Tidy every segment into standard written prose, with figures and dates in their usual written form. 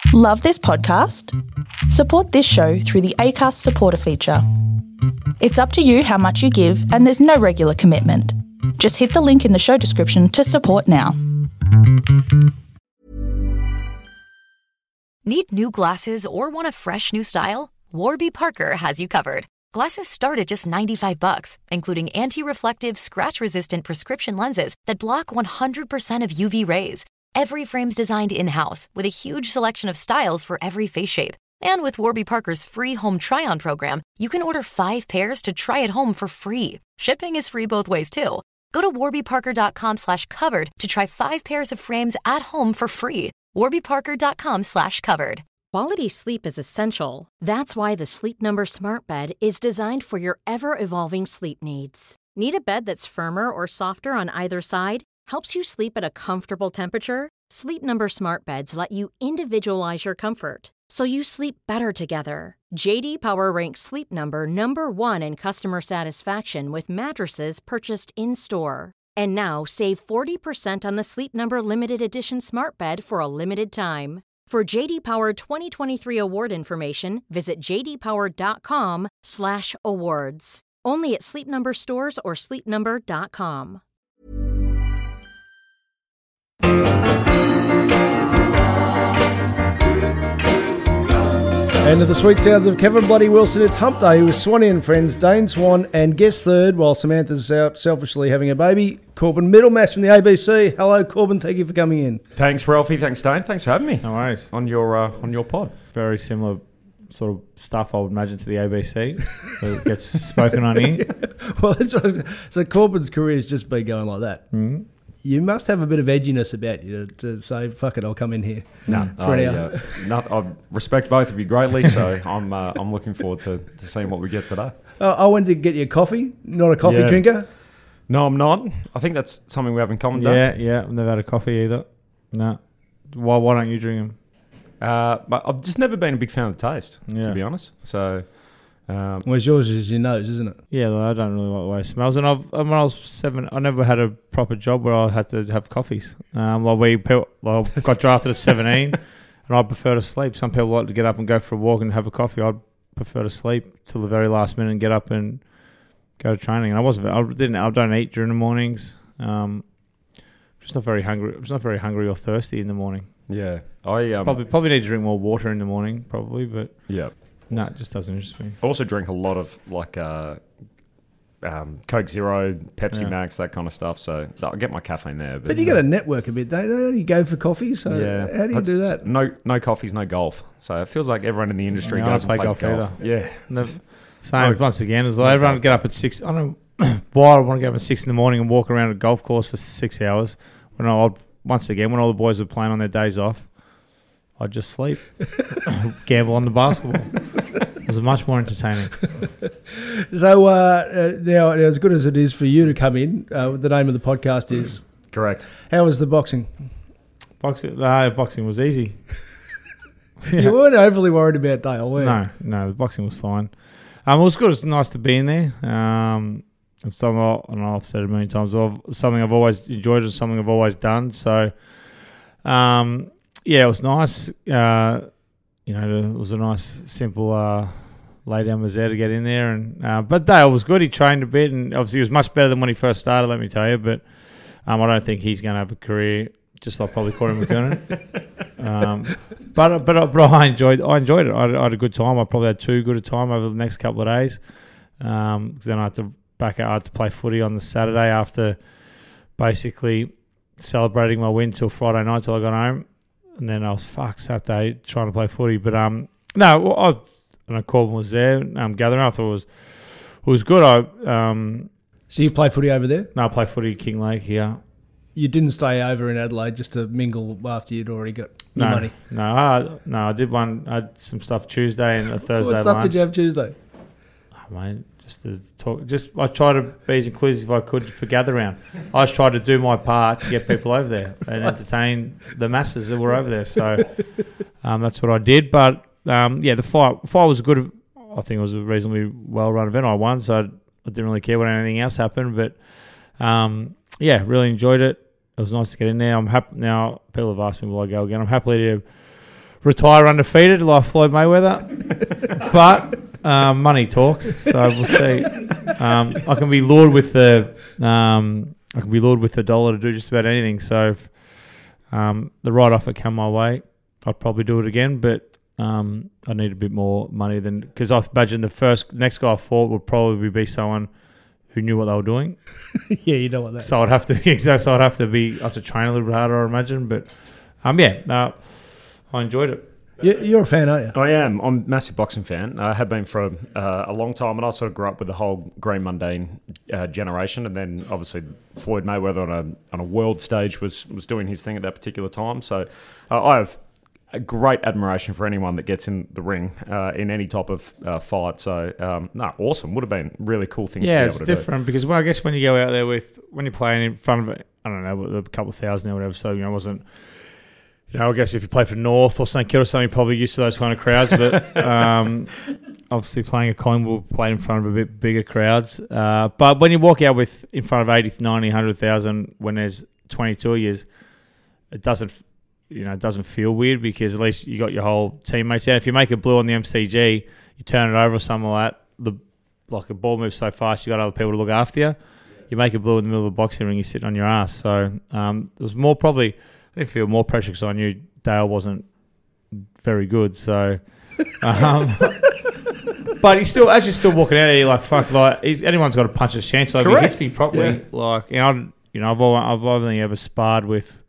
Love this podcast? Support this show through the Acast supporter feature. It's up to you how much you give, and there's no regular commitment. Just hit the link in the show description to support now. Need new glasses or want a fresh new style? Warby Parker has you covered. Glasses start at just $95, including anti-reflective, scratch-resistant prescription lenses that block 100% of UV rays. Every frame's designed in-house with a huge selection of styles for every face shape. And with Warby Parker's free home try-on program, you can order 5 pairs to try at home for free. Shipping is free both ways, too. Go to warbyparker.com/covered to try 5 pairs of frames at home for free. warbyparker.com/covered. Quality sleep is essential. That's why the Sleep Number Smart Bed is designed for your ever-evolving sleep needs. Need a bed that's firmer or softer on either side? Helps you sleep at a comfortable temperature? Sleep Number Smart Beds let you individualize your comfort, so you sleep better together. J.D. Power ranks Sleep Number number 1 in customer satisfaction with mattresses purchased in-store. And now, save 40% on the Sleep Number Limited Edition Smart Bed for a limited time. For J.D. Power 2023 award information, visit jdpower.com/awards. Only at Sleep Number stores or sleepnumber.com. And to the sweet sounds of Kevin Bloody Wilson, it's Hump Day with Swanee and friends, Dane Swan, and guest third, while Samantha's out selfishly having a baby, Corbin Middlemass from the ABC. Hello, Corbin. Thank you for coming in. Thanks, Ralphie. Thanks, Dane. Thanks for having me. No worries. On your pod. Very similar sort of stuff, I would imagine, to the ABC. That gets spoken on here. Well, so Corbin's career has just been going like that. Mm-hmm. You must have a bit of edginess about you to say, fuck it, I'll come in here. No, I respect both of you greatly, so I'm looking forward to seeing what we get today. I went to get you a coffee, not a coffee drinker. No, I'm not. I think that's something we have in common, Dave. Yeah. I've never had a coffee either. No. Why don't you drink them? But I've just never been a big fan of the taste, to be honest. So... well, yours is your nose, isn't it? Yeah, I don't really like the way it smells. And when I was 7, I never had a proper job where I had to have coffees. I got drafted at 17, and I prefer to sleep. Some people like to get up and go for a walk and have a coffee. I'd prefer to sleep till the very last minute and get up and go to training. And I don't eat during the mornings. Just not very hungry. I'm just not very hungry or thirsty in the morning. Yeah, I probably need to drink more water in the morning, probably. But yeah. No, it just doesn't interest me. I also drink a lot of Coke Zero, Pepsi Max, that kind of stuff. So I'll get my caffeine there. But you got to network a bit, don't you? You go for coffee. So how do you do that? No coffees, no golf. So it feels like everyone in the industry goes and plays golf. Yeah. Same once again. It's like everyone would get up at 6. I don't know why I want to get up at 6 in the morning and walk around a golf course for 6 hours. When all the boys were playing on their days off, I'd just sleep, gamble on the basketball. It was much more entertaining. So now, as good as it is for you to come in, the name of the podcast is... Correct. How was the boxing? Boxing was easy. You weren't overly worried about Dale, were you? No, the boxing was fine. It was good. It was nice to be in there. It's something I've said it a million times. Something I've always enjoyed and something I've always done. So... yeah, it was nice. It was a nice, simple lay down was there to get in there. But Dale was good. He trained a bit, and obviously he was much better than when he first started, let me tell you. But I don't think he's going to have a career just like probably Corey McKernan. But I enjoyed it. I had a good time. I probably had too good a time over the next couple of days. Because then I had to play footy on the Saturday after basically celebrating my win till Friday night till I got home. And then I was Saturday trying to play footy. But I know Corbin was there gathering. I thought it was good. So you play footy over there? No, I play footy at King Lake here. You didn't stay over in Adelaide just to mingle after you'd already got your money? No, I did one. I had some stuff Tuesday and a Thursday What stuff lunch. did you have Tuesday? Oh, mate, just to talk. I tried to be as inclusive as I could for gather round. I just tried to do my part to get people over there and entertain the masses that were over there. So that's what I did. But the fight was good. I think it was a reasonably well run event. I won, so I didn't really care what anything else happened. But really enjoyed it. It was nice to get in there. I'm happy now. People have asked me, will I go again? I'm happy to retire undefeated like Floyd Mayweather. But money talks, so we'll see. I can be lured with the dollar to do just about anything. So if the right offer come my way, I'd probably do it again. But I need a bit more money than, because I imagine the next guy I fought would probably be someone who knew what they were doing. Yeah, you don't want that. So I'd have to train a little bit harder, I imagine. But I enjoyed it. You're a fan, aren't you? I am. I'm a massive boxing fan. I have been for a long time, and I sort of grew up with the whole Green Mundane generation, and then obviously Floyd Mayweather on a world stage was doing his thing at that particular time. So I have a great admiration for anyone that gets in the ring in any type of fight. So awesome. Would have been a really cool thing. Yeah, to be able to it's different because I guess when you go out there when you're playing in front of I don't know, a couple of thousand or whatever, so it wasn't. I guess if you play for North or St Kilda or something, you're probably used to those kind of crowds. But obviously playing at Collingwood, played in front of a bit bigger crowds. But when you walk out in front of 80, 90, 100,000 when there's 22 years, it doesn't feel weird because at least you got your whole teammates out. If you make a blue on the MCG, you turn it over or something like that, like a ball moves so fast, you got other people to look after you. You make a blue in the middle of a boxing ring, you're sitting on your ass. So there's more probably... I didn't feel more pressure because I knew Dale wasn't very good. So, but he's still, as you're still walking out, you're like, fuck, like anyone's got a puncher's chance. So if he hits me properly, I've only ever sparred with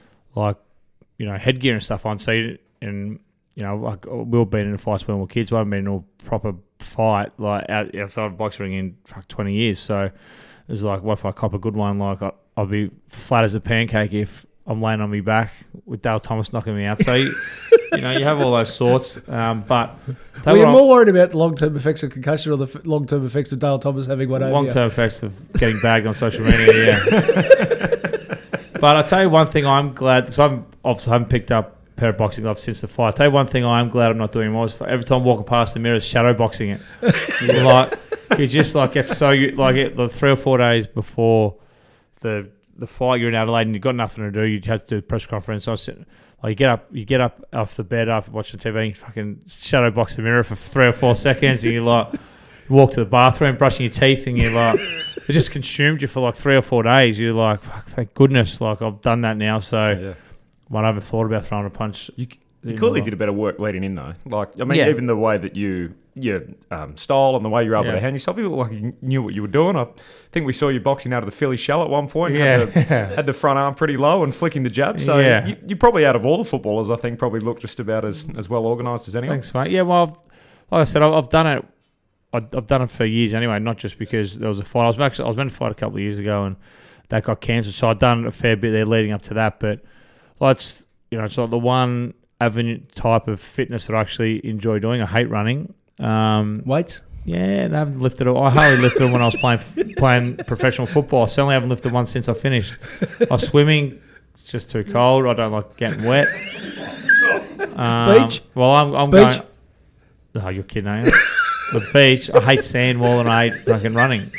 headgear and stuff on. So we've been in fights when we were kids. We haven't been in a proper fight outside of boxing ring in 20 years. So it's like, what if I cop a good one? Like I'll be flat as a pancake if I'm laying on my back with Dale Thomas knocking me out. So, you have all those sorts. But you're more worried about the long-term effects of concussion or the long-term effects of Dale Thomas having one over you? Long-term effects of getting bagged on social media, yeah. But I'll tell you one thing I'm glad, because I haven't picked up a pair of boxing gloves since the fight. I'll tell you one thing I'm glad I'm not doing more is every time walking past the mirror, shadow boxing it. You just get so, the 3 or 4 days before the fight, you're in Adelaide and you've got nothing to do. You have to do a press conference. I was sitting, you get up off the bed after watching TV and you fucking shadow box the mirror for 3 or 4 seconds and you walk to the bathroom, brushing your teeth, and it just consumed you for 3 or 4 days. You're like, fuck, thank goodness, I've done that now. So I haven't thought about throwing a punch. You clearly did a better work leading in though. Even the way that your style and the way you're able to handle yourself, you look like you knew what you were doing. I think we saw you boxing out of the Philly shell at one point. Had the front arm pretty low and flicking the jab. So you probably, out of all the footballers, I think probably look just about as well organised as anyone. Thanks, mate. Yeah, well, like I said, I've done it. I've done it for years anyway, not just because there was a fight. I was meant to fight a couple of years ago and that got cancelled. So I've done a fair bit there leading up to that. But it's like the one avenue type of fitness that I actually enjoy doing. I hate running. Weights? Yeah, I haven't lifted. I hardly lifted them when I was playing professional football. I certainly haven't lifted one since I finished. I was swimming. It's just too cold. I don't like getting wet. Beach? Well, I'm beach? going. Oh, you're kidding, aren't you? The beach. I hate sand more than I hate fucking running.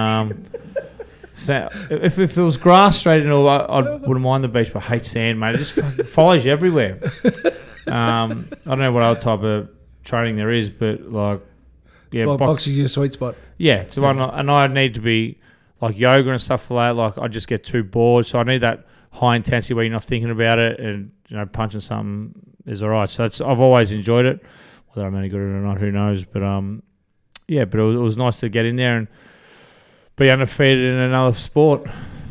So if it was grass straight and all, I wouldn't mind the beach, but I hate sand, mate. It just fucking follows you everywhere. I don't know what other type of training there is, but boxing is your sweet spot. Yeah, it's the one, and I need to be like yoga and stuff like that. I just get too bored, so I need that high intensity where you're not thinking about it, and punching something is all right. So I've always enjoyed it. Whether I'm any good at it or not, who knows? But but it was nice to get in there and be undefeated in another sport.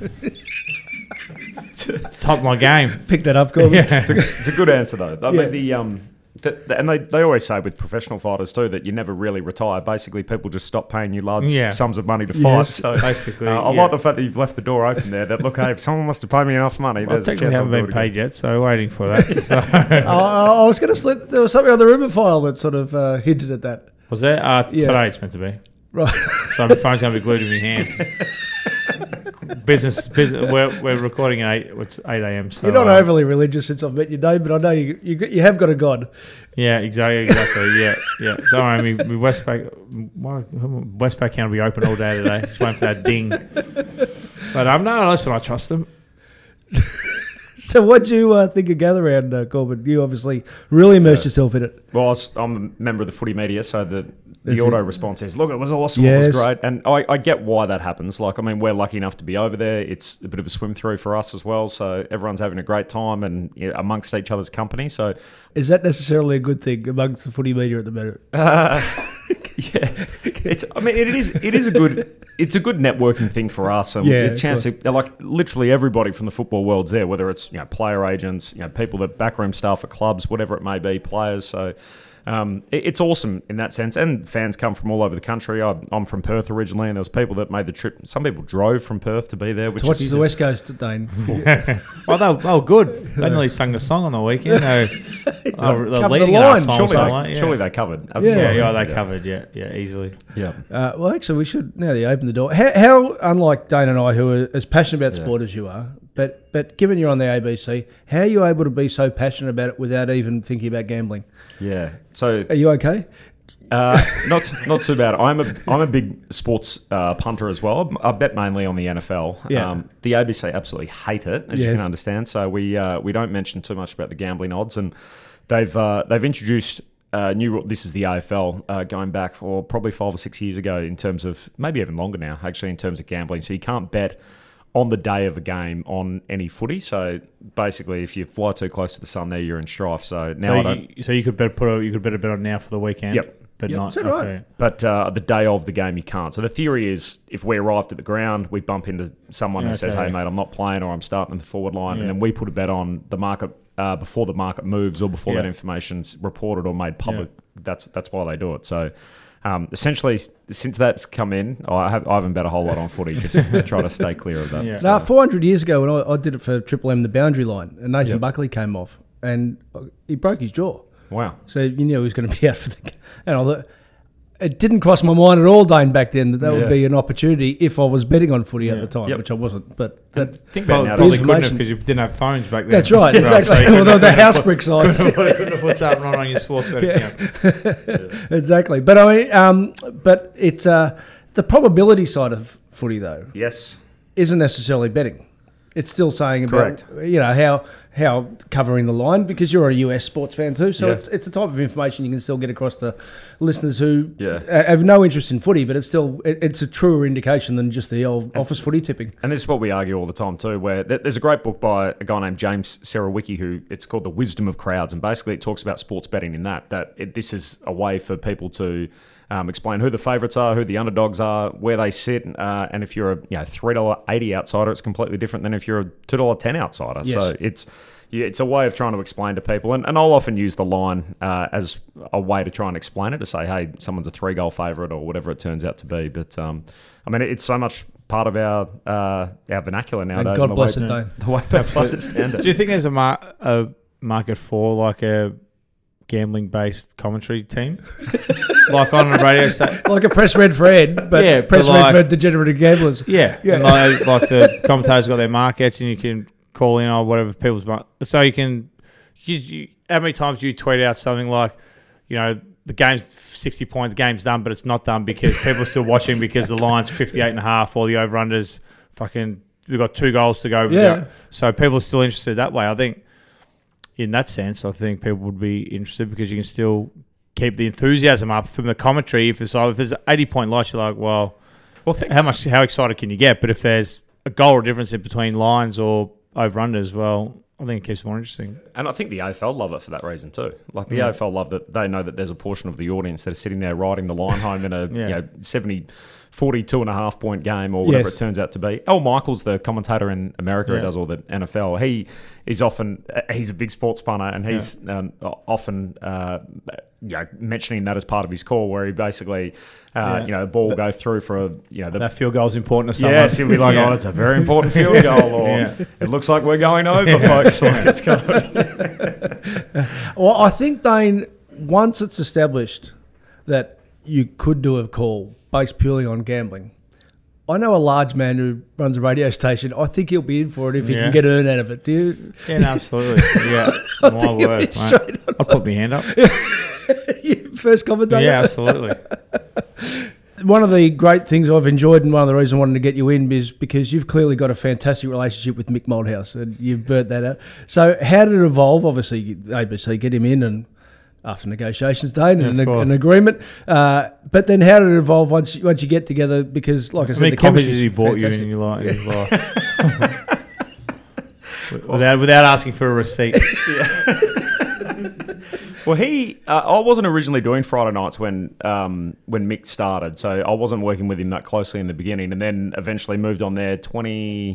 Top of my game. Pick that up, Gordon. Yeah. It's a good answer though. And they always say with professional fighters too that you never really retire. Basically, people just stop paying you large sums of money to fight. Yes. So basically, I like the fact that you've left the door open there. That look, hey, if someone wants to pay me enough money, there's a chance. I haven't been paid yet, so waiting for that. So. I was going to slip. There was something on the rumour file that sort of hinted at that. Was there? Today it's meant to be. Right. So my phone's going to be glued to my hand. Business. We're recording at 8 a.m. So you're not overly religious since I've met you, Dave, but I know you have got a God. Yeah, exactly. Yeah. Don't worry, me Westpac can't be open all day today. Just waiting for that ding. But no, listen, I trust them. So what do you think of Gather Round, Corbin? You obviously really immersed yourself in it. Well, I'm a member of the footy media, so the Is auto it? response is, look, it was awesome, Yes. it was great. And I get why that happens. Like, I mean, we're lucky enough to be over there. It's a bit of a swim through for us as well. So everyone's having a great time and amongst each other's company. So Is that necessarily a good thing amongst the footy media at the minute? yeah, it's a good networking thing for us, and Yeah, a of chance to, like, literally everybody from the football world's there, whether it's player agents, people that backroom staff at clubs, whatever it may be, players. So it's awesome in that sense, and fans come from all over the country. I'm from Perth originally, and there was people that made the trip. Some people drove from Perth to be there, which To watch is the West Coast, Dane. Oh, they were good. They nearly sung the song on the weekend. The Covered leading the it line. up song, surely, something like, surely they covered. Yeah, Absolutely. they covered. Yeah, easily. Yeah. Well, actually, we should, now that you open the door, how unlike Dane and I, who are as passionate about sport as you are, but given you're on the ABC, how are you able to be so passionate about it without even thinking about gambling? Yeah. So Are you okay? not too bad. I'm a big sports punter as well. I bet mainly on the NFL. Yeah. The ABC absolutely hate it, as you Yes. can understand. So we don't mention too much about the gambling odds, and they've introduced new. This is the AFL going back for probably 5 or 6 years ago, in terms of maybe even longer now, actually, in terms of gambling. So you can't bet on the day of a game on any footy. So basically, if you fly too close to the sun, there you're in strife. So now So you could bet a bet on now for the weekend. Yep. But Yep. not. Is that right? Okay. But the day of the game, you can't. So the theory is, if we arrived at the ground, we bump into someone who says, Okay. hey, mate, I'm not playing, or I'm starting in the forward line, Yeah. and then we put a bet on the market before the market moves, or before Yeah. that information's reported or made public. That's why they do it. So essentially, since that's come in, I haven't bet a whole lot on footy, just try to stay clear of that. Yeah. So, Now, 400 years ago, when I did it for Triple M, the boundary line, and Nathan Yep. Buckley came off, and he broke his jaw. wow. So you knew he was going to be out for the game. And I thought, it didn't cross my mind at all, Dane, back then, that would Yeah. be an opportunity if I was betting on footy at the time, Yep. which I wasn't. But And that, think about now, Probably that- couldn't have, information- because you didn't have phones back then. that's right, exactly. So you couldn't Although the have house put- brick size. couldn't have put something on your sports betting account. Exactly. But I mean, but it's the probability side of footy, though, yes. isn't necessarily betting. It's still saying about Correct. how covering the line, because you're a US sports fan too. So Yeah. it's a type of information you can still get across to listeners who Yeah. have no interest in footy, but it's a truer indication than just the old office footy tipping. And this is what we argue all the time too, where there's a great book by a guy named James Serawicki, who it's called The Wisdom of Crowds, and basically it talks about sports betting in this is a way for people to explain who the favourites are, who the underdogs are, where they sit, and if you're a $3.80 outsider, it's completely different than if you're a $2.10 outsider. Yes. So it's a way of trying to explain to people, and I'll often use the line as a way to try and explain it, to say, hey, someone's a 3-goal favourite, or whatever it turns out to be. But I mean, it's so much part of our vernacular nowadays. And God the bless way, it, Dane. the way people understand Do it. you think there's a market for like a gambling-based commentary team, like on a radio station? Like a press red for Ed, but Yeah, press but red like- for degenerative gamblers. Yeah, Yeah. And like the commentators got their markets, and you can call in or whatever people's so you can. How many times do you tweet out something like, the game's 60 points, the game's done, but it's not done because people are still watching because the line's 58.5 or the over-under's fucking, we've got 2 goals to go. Yeah. So people are still interested that way. I think in that sense, I think people would be interested because you can still keep the enthusiasm up from the commentary. If there's an 80-point loss, you're like, well, how excited can you get? But if there's a goal or difference in between lines or over-unders, well, I think it keeps it more interesting. And I think the AFL love it for that reason too. Like the AFL love that they know that there's a portion of the audience that are sitting there riding the line home in a 42.5 point game or whatever Yes. it turns out to be. Al Michaels, the commentator in America who does all the NFL, he's a big sports punter, and he's often mentioning that as part of his call, where he basically the ball will go through for That field goal is important to someone. yes, he'll be like, oh, it's a very important field goal, or it looks like we're going over, folks. Like it's kind of, Well, I think, Dane, once it's established that you could do a call based purely on gambling, I know a large man who runs a radio station. I think he'll be in for it if he can get earn out of it. Do you? Yeah, no, absolutely. Yeah, my word, mate. straight I'll put my hand up. First commentator? Yeah, absolutely. one of the great things I've enjoyed, and one of the reasons I wanted to get you in, is because you've clearly got a fantastic relationship with Mick Malthouse, and you've burnt that out. So how did it evolve? Obviously, ABC get him in, and after negotiations day and an agreement. But then how did it evolve once you get together? Because, like I said, the chemistry he bought you in your life. without asking for a receipt. Well, I wasn't originally doing Friday nights when Mick started, so I wasn't working with him that closely in the beginning, and then eventually moved on there 20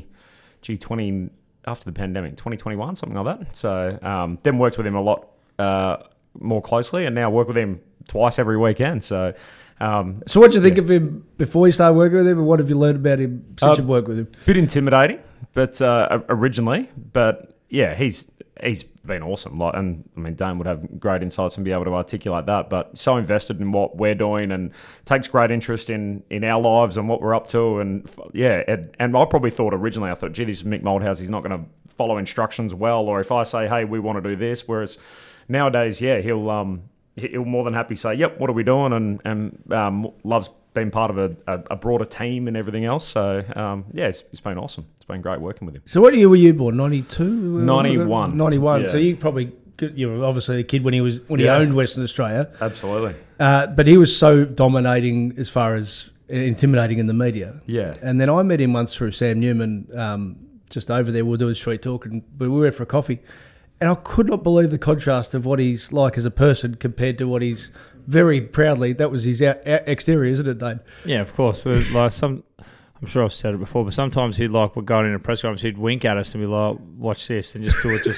after the pandemic, 2021, something like that. So then worked with him a lot more closely, and now work with him twice every weekend. So what do you think of him before you started working with him, and what have you learned about him since you've worked with him? Bit intimidating, but originally, but yeah, he's been awesome. And I mean, Dane would have great insights and be able to articulate that, but so invested in what we're doing and takes great interest in our lives and what we're up to. And yeah, and I probably thought originally, gee, this is Mick Malthouse, he's not going to follow instructions well, or if I say, hey, we want to do this, whereas nowadays, yeah, he'll more than happy say, yep, what are we doing, and loves being part of a broader team and everything else. So yeah, it's been awesome. It's been great working with him. So what year were you born? 92? 91. 91. Yeah. So you were obviously a kid when he owned Western Australia. Absolutely. But he was so dominating as far as intimidating in the media. Yeah. And then I met him once through Sam Newman, just over there. We were doing street talk, but we went for a coffee. And I could not believe the contrast of what he's like as a person compared to what he's very proudly. That was his exterior, isn't it, Dane? Yeah, of course. I'm sure I've said it before, but sometimes he'd we're going in a press conference, he'd wink at us and be like, "Watch this," and just do it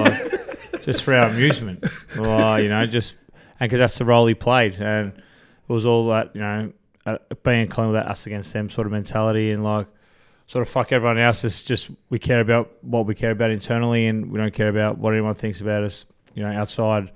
just for our amusement, and because that's the role he played, and it was all that being clean with that us against them sort of mentality, and sort of fuck everyone else. It's just we care about what we care about internally, and we don't care about what anyone thinks about us, outside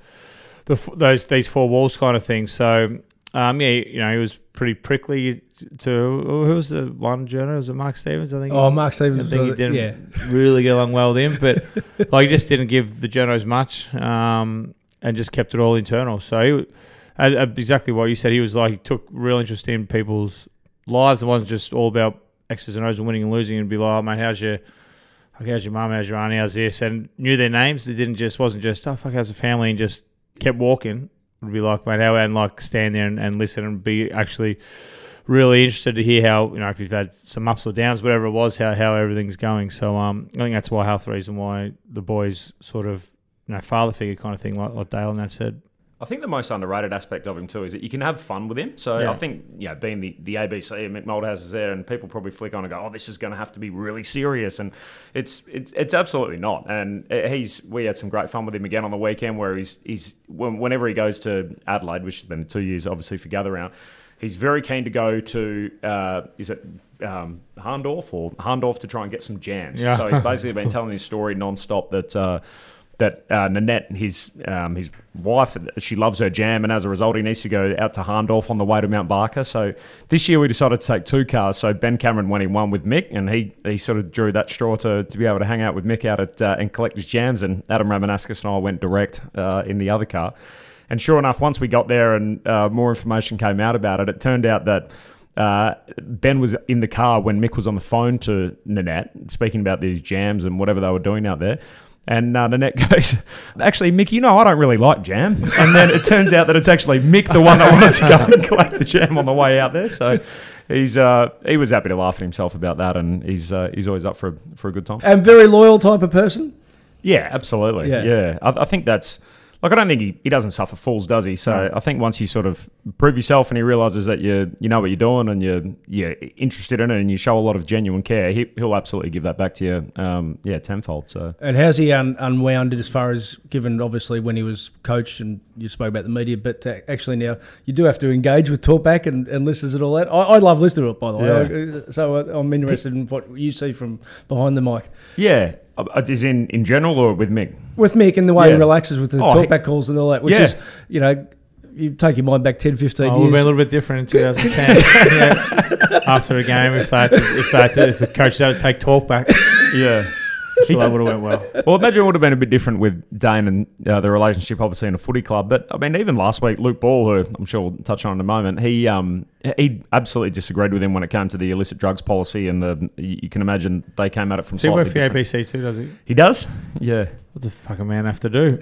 these four walls kind of thing. So, he was pretty prickly to who was the one journo? Was it Mark Stevens? I think. Oh, Mark Stevens. I think he didn't really get along well with him, but he just didn't give the journos much, and just kept it all internal. So exactly what you said. He was he took real interest in people's lives. It wasn't just all about X's and O's and winning and losing, and be like, "Oh, mate, how's your mum, how's your auntie, how's this?" And knew their names. It wasn't just, "Oh, fuck, how's the family?" and just kept walking. It would be like, mate, how, and stand there and listen and be actually really interested to hear how, if you've had some ups or downs, whatever it was, how everything's going. So I think that's half the reason why the boys sort of, father figure kind of thing, like Dale and that said. I think the most underrated aspect of him too is that you can have fun with him. So I think, being the ABC and Mick Malthouse is there, and people probably flick on and go, "Oh, this is going to have to be really serious," and it's absolutely not. And we had some great fun with him again on the weekend, where whenever he goes to Adelaide, which has been 2 years obviously for Gather Round, he's very keen to go to Harndorf to try and get some jams. Yeah. So he's basically been telling his story non-stop that Nanette, his wife, she loves her jam, and as a result, he needs to go out to Harndorf on the way to Mount Barker. So this year we decided to take two cars. So Ben Cameron went in one with Mick, and he sort of drew that straw to be able to hang out with Mick out at and collect his jams. And Adam Ramanauskas and I went direct in the other car. And sure enough, once we got there and more information came out about it, it turned out that Ben was in the car when Mick was on the phone to Nanette, speaking about these jams and whatever they were doing out there. And Nanette goes, "Actually, Mick, I don't really like jam." And then it turns out that it's actually Mick, the one that wanted to go and collect the jam on the way out there. So he was happy to laugh at himself about that, and he's always up for a good time. And very loyal type of person? Yeah, absolutely. Yeah. I think that's... I don't think he doesn't suffer fools, does he? So I think once you sort of prove yourself and he realises that you know what you're doing and you're interested in it and you show a lot of genuine care, he'll absolutely give that back to you, tenfold. So. And how's he unwound it as far as, given obviously when he was coached and you spoke about the media, but actually now you do have to engage with talkback and listeners and all that. I love listening to it, by the way. So I'm interested in what you see from behind the mic. Yeah. Is in general or with Mick? With Mick and the way he relaxes with the talkback calls and all that, which is, you take your mind back 10, 15 years. We've been a little bit different in 2010. After a game, if the coach had to take talkback. Yeah. Sure, that would have went well. Well, imagine it would have been a bit different with Dane and the relationship, obviously, in a footy club. But, I mean, even last week, Luke Ball, who I'm sure we'll touch on in a moment, he absolutely disagreed with him when it came to the illicit drugs policy. And you can imagine they came at it from He slightly works for the different. ABC too, does he? He does? Yeah. What does a fucking man have to do?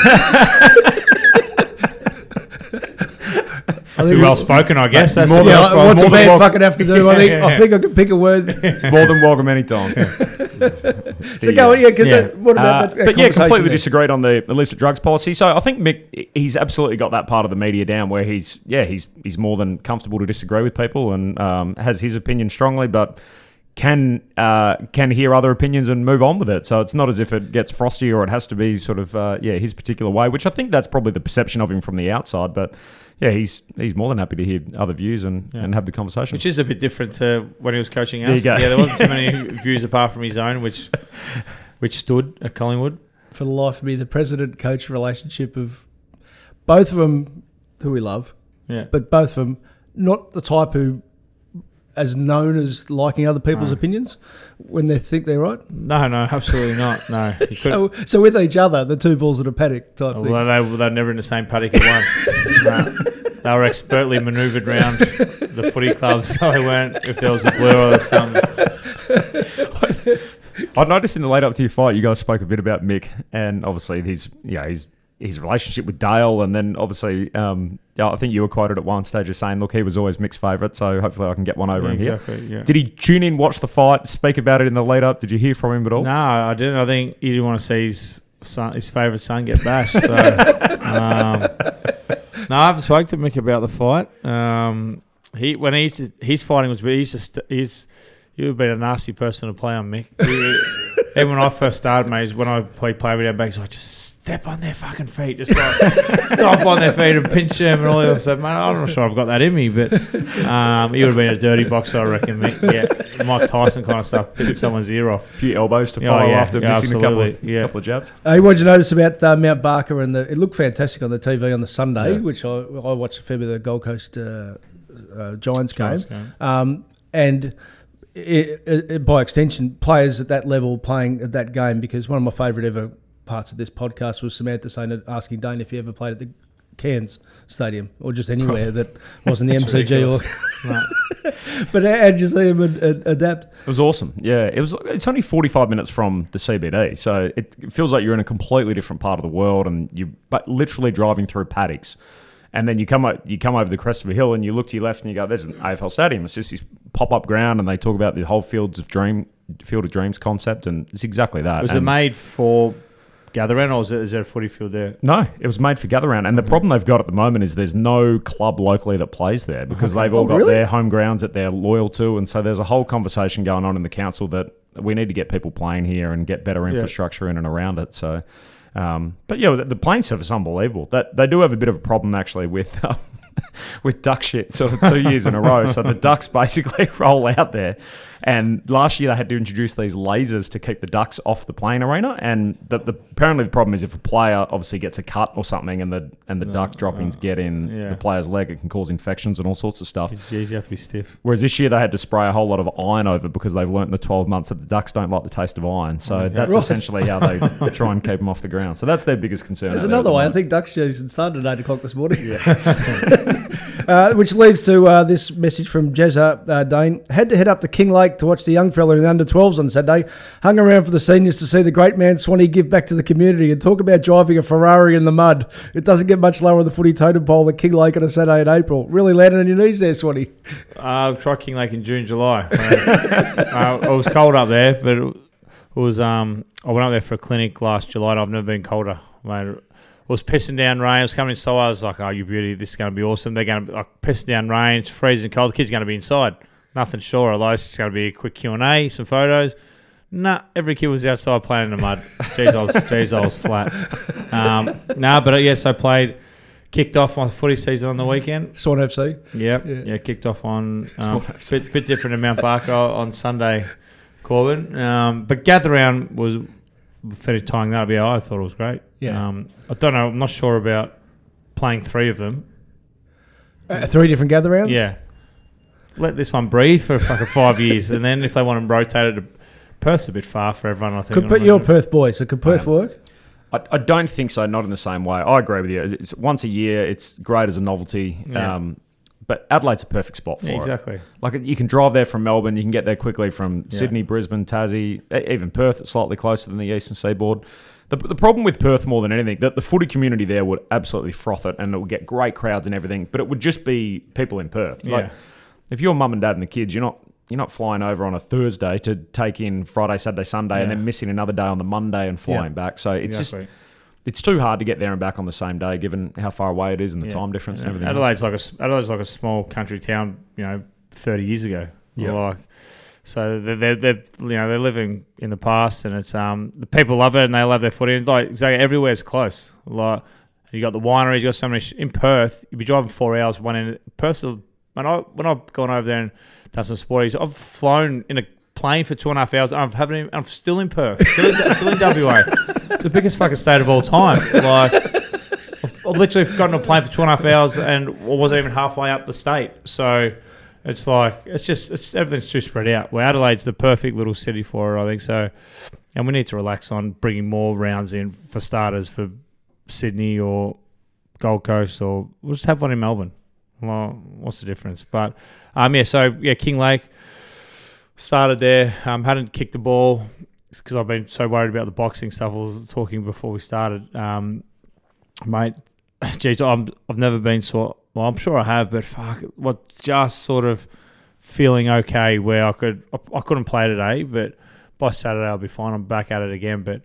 Have to be well spoken, I guess. That's more than- Yeah, well, what's a more than man welcome. fucking have to do? I think I could pick a word. More than welcome anytime. So go on, because Yeah. what about that But yeah, conversation completely there? disagreed on the illicit drugs policy. So I think Mick, he's absolutely got that part of the media down where he's more than comfortable to disagree with people and has his opinion strongly, but can hear other opinions and move on with it. So it's not as if it gets frosty or it has to be sort of his particular way, which I think that's probably the perception of him from the outside. But yeah, he's more than happy to hear other views and have the conversation. Which is a bit different to when he was coaching There us. you go. Yeah, there wasn't too many views apart from his own, which stood at Collingwood. For the life of me, the president-coach relationship of both of them, who we love, Yeah. but both of them not the type who, as known as liking other people's No. opinions when they think they're right. No, absolutely not. No. He So with each other, the two balls in a paddock type thing. well, they were never in the same paddock at once. No. They were expertly manoeuvred round the footy club, so they weren't if there was a blur or something. I noticed in the lead up to your fight, you guys spoke a bit about Mick and obviously his relationship with Dale, and then obviously, I think you were quoted at one stage as saying, "Look, he was always Mick's favourite, so hopefully I can get one over him here." Exactly. Yeah. Did he tune in, watch the fight, speak about it in the lead up? Did you hear from him at all? No, I didn't. I think he didn't want to see his favourite son get bashed. So, no, I haven't spoken to Mick about the fight. His fighting was, you would have been a nasty person to play on, Mick. Even when I first started, mate, when I played with our backs, I just step on their fucking feet, just like stomp on their feet and pinch them and all that stuff. Man, I'm not sure I've got that in me, but he would have been a dirty boxer, I reckon, Mick. Yeah, Mike Tyson kind of stuff, picking someone's ear off. A few elbows to follow after missing a couple of jabs. Hey, what did you notice about Mount Barker? And it looked fantastic on the TV on the Sunday, which I watched a fair bit of the Gold Coast Giants game. And by extension, players at that level playing at that game, because one of my favourite ever parts of this podcast was Samantha asking Dane if he ever played at the Cairns Stadium or just anywhere that wasn't the MCG. But how'd you see him adapt? It was awesome. Yeah, it's only 45 minutes from the CBD, so it feels like you're in a completely different part of the world, and you're literally driving through paddocks. And then you come over the crest of a hill and you look to your left and you go, there's an AFL stadium. It's just this pop-up ground, and they talk about the whole Field of Dreams concept, and it's exactly that. Was it made for gather round, or is there a footy field there? No, it was made for gather round. And the problem they've got at the moment is there's no club locally that plays there, because they've all got their home grounds that they're loyal to. And so there's a whole conversation going on in the council that we need to get people playing here and get better infrastructure in and around it. So... but yeah, the playing surface is unbelievable. That they do have a bit of a problem actually with duck shit sort of 2 years in a row. So the ducks basically roll out there, and last year they had to introduce these lasers to keep the ducks off the playing arena. And apparently the problem is if a player obviously gets a cut or something, and the duck droppings get in the player's leg, it can cause infections and all sorts of stuff. Geez, you have to be stiff. Whereas this year they had to spray a whole lot of iron over, because they've learnt in the 12 months that the ducks don't like the taste of iron. So that's essentially how they try and keep them off the ground. So that's their biggest concern. There's another way. I think duck season started at 8 o'clock this morning. Which leads to this message from Jezza Dane. Had to head up to King Lake to watch the young fella in the under-12s on Saturday. Hung around for the seniors to see the great man Swanee give back to the community, and talk about driving a Ferrari in the mud. It doesn't get much lower on the footy totem pole than King Lake on a Saturday in April. Really landed on your knees there, Swanee. I tried King Lake in June, July. It was cold up there, but it was. I went up there for a clinic last July, and I've never been colder. Mate, it was pissing down rain. It was coming inside. I was like, "Oh, you beauty! This is going to be awesome." They're going to be pissing down rain. It's freezing cold. The kids are going to be inside. Nothing sure. Otherwise, it's going to be a quick Q&A, some photos. Nah, every kid was outside playing in the mud. Jeez, I was flat. So I played. Kicked off my footy season on the weekend. Swan FC. Yeah. Kicked off on bit different in Mount Barker on Sunday, Corbin. But gather round was finished tying that up. Yeah, I thought it was great. Yeah. I don't know. I'm not sure about playing 3 of them. 3 different gather rounds? Yeah. Let this one breathe for fucking 5 years, and then if they want to rotate it to Perth's a bit far for everyone, I think. You're a Perth boy, so could Perth work? I don't think so, not in the same way. I agree with you. It's once a year, it's great as a novelty. Yeah. But Adelaide's a perfect spot for it. Exactly. Like, you can drive there from Melbourne, you can get there quickly from Sydney, Brisbane, Tassie, even Perth. It's slightly closer than the eastern seaboard. The problem with Perth more than anything, that the footy community there would absolutely froth it, and it would get great crowds and everything, but it would just be people in Perth. Yeah. Like, if you're mum and dad and the kids, you're not flying over on a Thursday to take in Friday, Saturday, Sunday, and then missing another day on the Monday and flying back. So it's just... It's too hard to get there and back on the same day, given how far away it is and the time difference and everything. Adelaide's like a small country town, 30 years ago. Yeah. So they're living in the past, and it's the people love it and they love their footy. And everywhere's close. Like, you got the wineries, you got so many in Perth. You'd be driving 4 hours one end. Perth, when I've gone over there and done some sporties, I've flown in a plane for 2.5 hours. And I'm still in Perth, still in WA. It's the biggest fucking state of all time. Like, I've literally gotten on a plane for 2.5 hours and wasn't even halfway up the state. So it's like, it's everything's too spread out. Well, Adelaide's the perfect little city for it, I think. So, and we need to relax on bringing more rounds in for starters for Sydney or Gold Coast, or we'll just have one in Melbourne. Well, what's the difference? But King Lake started there. Hadn't kicked the ball, because I've been so worried about the boxing stuff. I was talking before we started, mate. Geez, I've never been well, I'm sure I have, but just sort of feeling okay where I couldn't play today, but by Saturday I'll be fine. I'm back at it again, but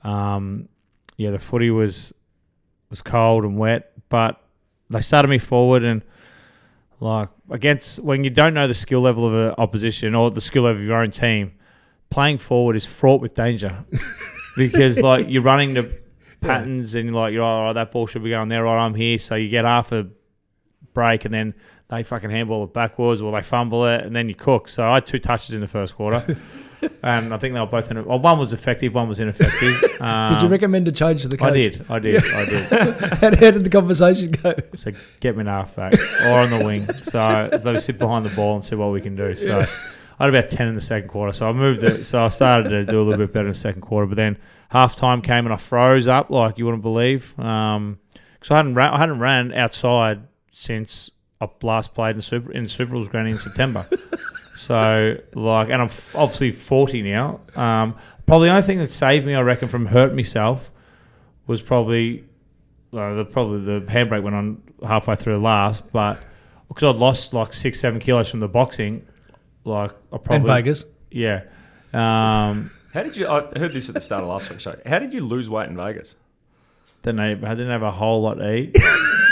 the footy was cold and wet, but they started me forward, and like, against, when you don't know the skill level of an opposition or the skill level of your own team, playing forward is fraught with danger because like, you're running the patterns and like, you're all right, that ball should be going there, right, I'm here. So you get half a break and then they fucking handball it backwards or they fumble it and then you cook. So I had 2 touches in the first quarter and I think they were both one was effective, one was ineffective. Did you recommend a change to the coach? I did. How did the conversation go? So get me an halfback or on the wing. So they sit behind the ball and see what we can do. So I had about 10 in the second quarter, so I moved it. So I started to do a little bit better in the second quarter, but then half time came and I froze up like you wouldn't believe. Because I hadn't ran outside since I last played in Super Rules Granny in September. So like, and I'm obviously 40 now. Probably the only thing that saved me, I reckon, from hurting myself was probably the handbrake went on halfway through the last, but because I'd lost like 6-7 kilos from the boxing. Like, I probably... In Vegas? Yeah. How did you... I heard this at the start of last week's show. How did you lose weight in Vegas? I didn't have a whole lot to eat.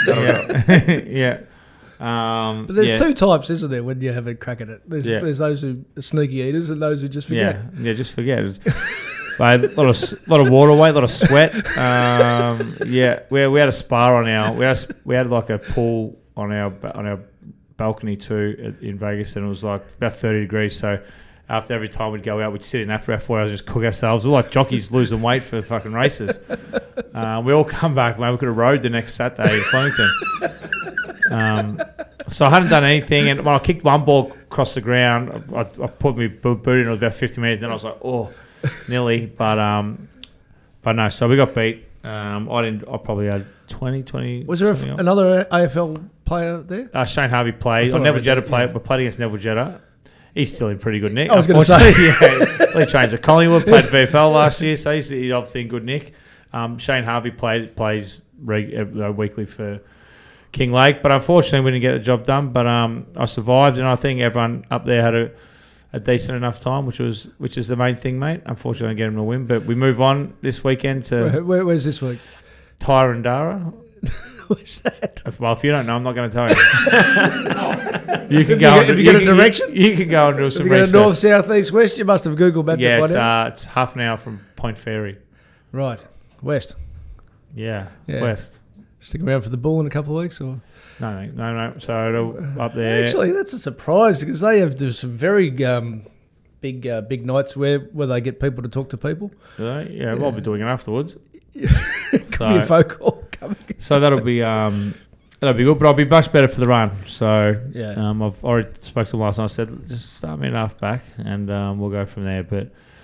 Yeah. But there's 2 types, isn't there, when you have a crack at it? There's those who are sneaky eaters and those who just forget. Yeah, just forget. A lot of water weight, a lot of sweat. We had a spa on our... We had like a pool on our balcony too in Vegas, and it was like about 30 degrees. So after every time we'd go out, we'd sit in that for about 4 hours and just cook ourselves. We're like jockeys losing weight for the fucking races. We all come back, man. We could have rode the next Saturday in Flemington. So I hadn't done anything, and when I kicked one ball across the ground, I put my boot in. It was about 50 minutes. Then I was like, oh, nearly, but no. So we got beat. I probably had 20. Was there another AFL player there? Shane Harvey played. Neville Jetta played. We played against Neville Jetta. He's still in pretty good nick. I was going to say. He trains at Collingwood, played VFL last year, so he's obviously in good nick. Shane Harvey plays weekly for King Lake, but unfortunately we didn't get the job done. But I survived, and I think everyone up there had a decent enough time, which is the main thing, mate. Unfortunately, I didn't get him to win, but we move on this weekend to... Where's this week? Tyrandara. What's that? Well, if you don't know, I'm not going to tell you. You can go. If you get a direction, you can go and do some research. If you get a north, south, east, west, you must have Googled mapped it by now. It's half an hour from Point Fairy. Right, west. Yeah, west. Stick around for the Bull in a couple of weeks, or no. So up there. Actually, that's a surprise because they have some very big nights where they get people to talk to people. Yeah, we'll be doing it afterwards. Could be a phone call coming. So that'll be good, but I'll be much better for the run. So yeah, I've already spoke to them last night. I said just start me an half back, and we'll go from there. But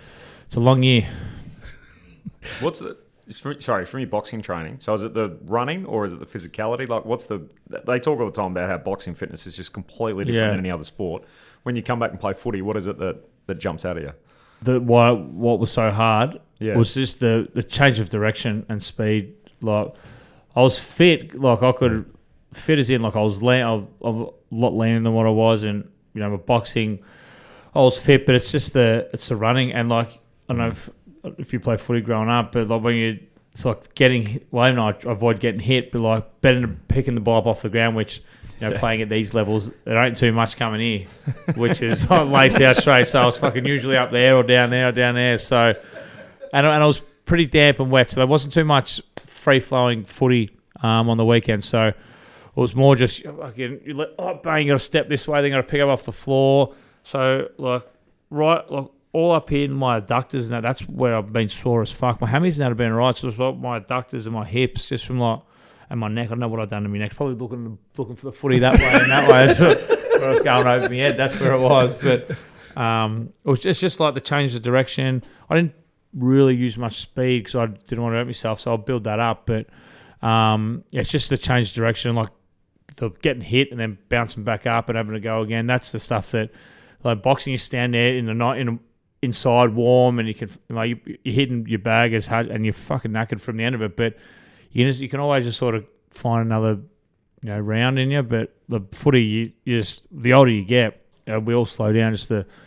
it's a long year. What's the... from your boxing training. So is it the running or is it the physicality? Like, they talk all the time about how boxing fitness is just completely different than any other sport. When you come back and play footy, what is it that jumps out of you? What was so hard was just the change of direction and speed. Like, I was fit, like I could fit as in like I was I'm a lot leaner than what I was, and my boxing, I was fit, but it's just the running and like I don't know if you play footy growing up, but like when it's like getting, well, I avoid getting hit, but like better than picking the ball up off the ground, which, playing at these levels, there ain't too much coming here, which is like Lace out straight. So I was fucking usually up there or down there. So, and I was pretty damp and wet, so there wasn't too much free flowing footy on the weekend. So it was more just, bang, you got to step this way, then got to pick up off the floor. So all up here in my adductors and that's where I've been sore as fuck. My hammies now have been right, so it's like my adductors and my hips, just from like, and my neck. I don't know what I've done to my neck. Probably looking for the footy that way and that way. That's where I was going over my head. That's where it was. But it's just like the change of direction. I didn't really use much speed because I didn't want to hurt myself, so I'll build that up. But it's just the change of direction, like the getting hit and then bouncing back up and having to go again. That's the stuff that, like boxing, you stand there in the night inside warm, and you can you're hitting your bag as hard, and you're fucking knackered from the end of it. But you can always just sort of find another round in you. But the footy, you just, the older you get, we all slow down. Just the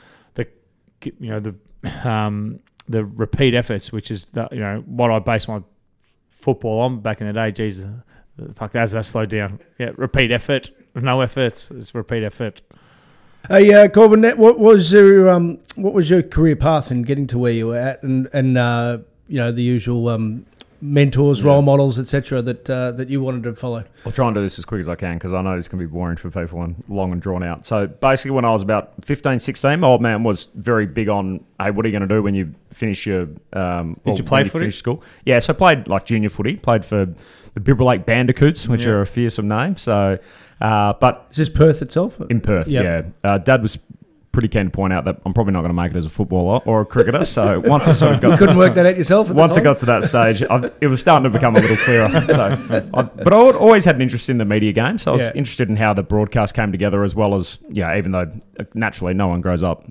repeat efforts, which is what I base my football on back in the day. Geez, fuck, that slowed down. Yeah, repeat effort, no efforts. It's repeat effort. Hey, Corbin, what was your career path in getting to where you were at, and the usual mentors, role models, etc. that you wanted to follow? I'll try and do this as quick as I can because I know this can be boring for people and long and drawn out. So basically, when I was about 15, 16, my old man was very big on, hey, what are you going to do when you finish your Did you play footy? Finish school? Yeah, so I played like junior footy. Played for the Bibra Lake Bandicoots, which are a fearsome name. So. But is this Perth itself? In Perth, yeah. Dad was pretty keen to point out that I'm probably not going to make it as a footballer or a cricketer. So once I sort of got, you couldn't work that out yourself. Once I got to that stage, it was starting to become a little clearer. But I always had an interest in the media game, so I was interested in how the broadcast came together, as well as even though naturally no one grows up,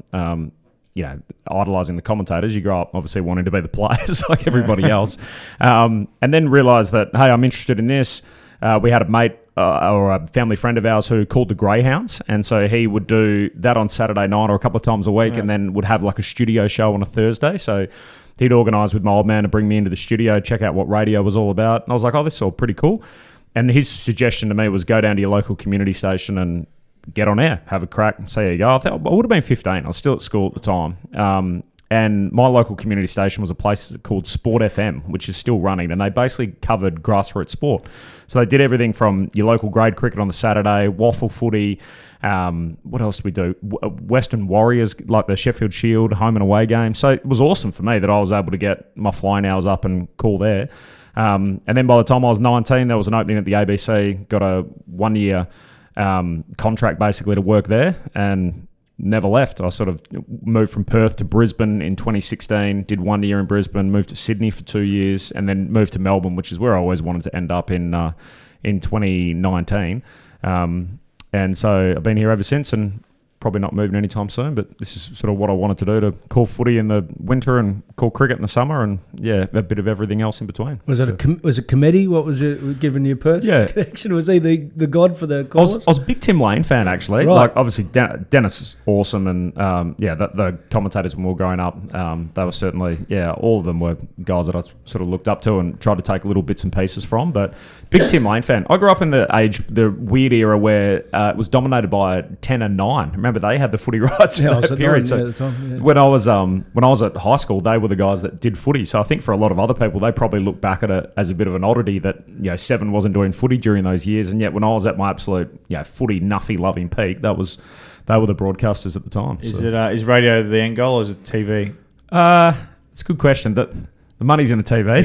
idolising the commentators. You grow up obviously wanting to be the players like everybody else, and then realised that hey, I'm interested in this. We had a mate. Or a family friend of ours who called the Greyhounds, and so he would do that on Saturday night or a couple of times a week, and then would have like a studio show on a Thursday. So he'd organise with my old man to bring me into the studio, check out what radio was all about, and I was like, oh, this is all pretty cool. And his suggestion to me was go down to your local community station and get on air, have a crack, see how you go. I would have been 15. I was still at school at the time. And my local community station was a place called Sport FM, which is still running, and they basically covered grassroots sport. So they did everything from your local grade cricket on the Saturday, waffle footy, what else did we do? Western Warriors, like the Sheffield Shield, home and away game. So it was awesome for me that I was able to get my flying hours up and call there. And then by the time I was 19, there was an opening at the ABC, got a 1-year contract basically to work there, and never left. I sort of moved from Perth to Brisbane in 2016, did 1 year in Brisbane, moved to Sydney for 2 years, and then moved to Melbourne, which is where I always wanted to end up in 2019. And so I've been here ever since, and probably not moving anytime soon, but this is sort of what I wanted to do, to call footy in the winter and call cricket in the summer, and a bit of everything else in between. Was it committee? What was it given you Perth connection? Was he the god for the callers? I was a big Tim Lane fan, actually. Right. Like, obviously, Dennis is awesome, and the commentators when we were growing up, they were certainly, all of them were guys that I sort of looked up to and tried to take little bits and pieces from, but big Tim Lane fan. I grew up in the weird era where it was dominated by 10 and 9. Remember, they had the footy rights for that period. So at the time, when I was at high school, they were the guys that did footy. So I think for a lot of other people, they probably look back at it as a bit of an oddity that Seven wasn't doing footy during those years. And yet, when I was at my absolute footy nuffy loving peak, they were the broadcasters at the time. Is radio the end goal, or is it TV? It's a good question. The money's in the TV.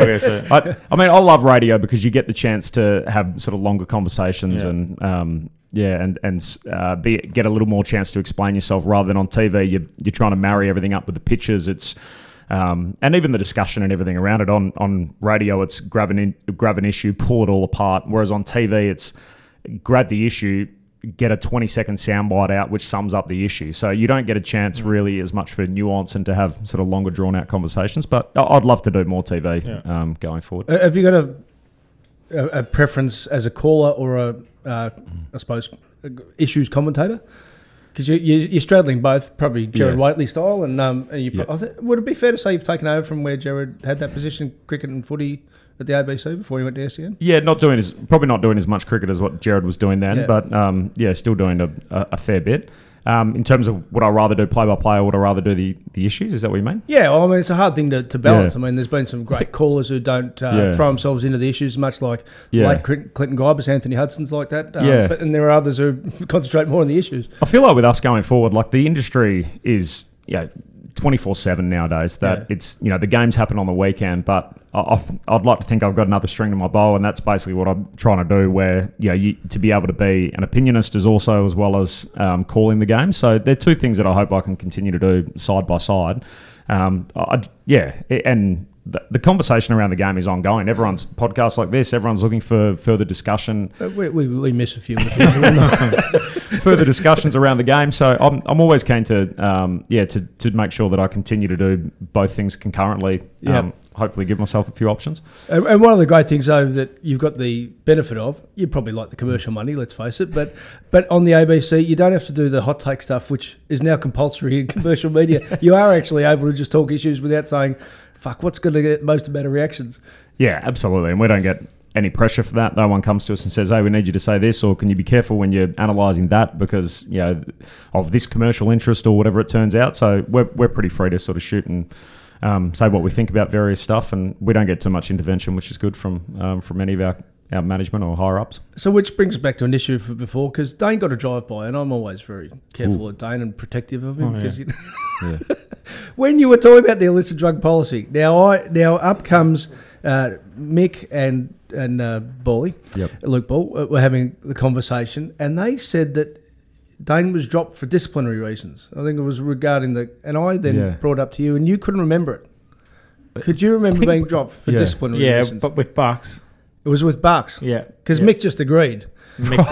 I mean, I love radio because you get the chance to have sort of longer conversations and and get a little more chance to explain yourself rather than on TV. You're trying to marry everything up with the pictures. It's and even the discussion and everything around it. On radio, it's grab an issue, pull it all apart. Whereas on TV, it's grab the issue, get a 20-second soundbite out which sums up the issue. So you don't get a chance really as much for nuance and to have sort of longer drawn-out conversations. But I'd love to do more TV going forward. Have you got a preference as a caller or I suppose, issues commentator? Because you're straddling both, probably Gerard Whateley style, and would it be fair to say you've taken over from where Gerard had that position, cricket and footy, at the ABC before he went to SEN? Yeah, probably not doing as much cricket as what Gerard was doing then, but still doing a fair bit. In terms of would I rather do play-by-play or would I rather do the issues? Is that what you mean? Yeah, well, I mean, it's a hard thing to balance. I mean, there's been some great callers who don't throw themselves into the issues, much like late Clinton Guybers, Anthony Hudson's like that. And there are others who concentrate more on the issues. I feel like with us going forward, like the industry is 24/7 nowadays. That it's the games happen on the weekend, but I'd like to think I've got another string to my bow, and that's basically what I'm trying to do. Where to be able to be an opinionist as well as calling the game. So they're two things that I hope I can continue to do side by side. And the conversation around the game is ongoing. Everyone's podcasts like this. Everyone's looking for further discussion. We miss a few. Further discussions around the game. So I'm always keen to make sure that I continue to do both things concurrently. Hopefully give myself a few options. And one of the great things, though, that you've got the benefit of, you probably like the commercial money, let's face it, but on the ABC, you don't have to do the hot take stuff, which is now compulsory in commercial media. You are actually able to just talk issues without saying, fuck, what's going to get most amount of reactions? Yeah, absolutely. And we don't get any pressure for that. No one comes to us and says, hey, we need you to say this, or can you be careful when you're analysing that because of this commercial interest or whatever it turns out. So we're pretty free to sort of shoot and say what we think about various stuff, and we don't get too much intervention, which is good from any of our management or higher ups. So which brings us back to an issue for before, because Dane got a drive by, and I'm always very careful of Dane and protective of him. When you were talking about the illicit drug policy, now up comes Mick and Bally, Luke Ball, were having the conversation, and they said that Dane was dropped for disciplinary reasons. I think it was regarding and I then brought up to you, and you couldn't remember it. Could you remember being dropped for disciplinary reasons? Yeah, but with Bucks. It was with Bucks? Yeah. Because Mick just agreed. Mick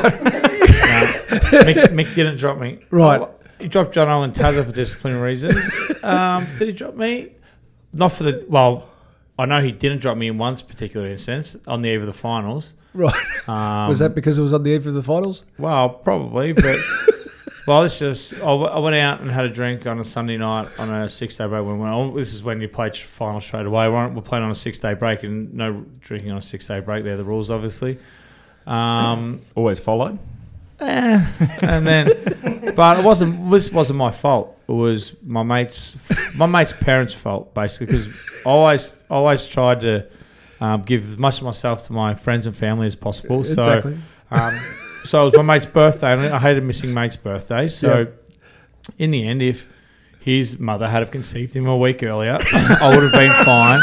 didn't drop me. Right. He dropped John Owen Tazza for disciplinary reasons. Did he drop me? Not for the... Well, I know he didn't drop me in one particular instance on the eve of the finals. Right. Was that because it was on the eve of the finals? Well, probably, but... Well, I went out and had a drink on a Sunday night on a 6-day break. This is when you played final straight away. We're playing on a 6-day break, and no drinking on a 6-day break. They're the rules, obviously. Always followed. And then, but it wasn't. This wasn't my fault. It was my mate's parents' fault, basically, because I always tried to give as much of myself to my friends and family as possible. So, exactly. So it was my mate's birthday, and I hated missing mate's birthdays. So in the end, if his mother had have conceived him a week earlier, I would have been fine.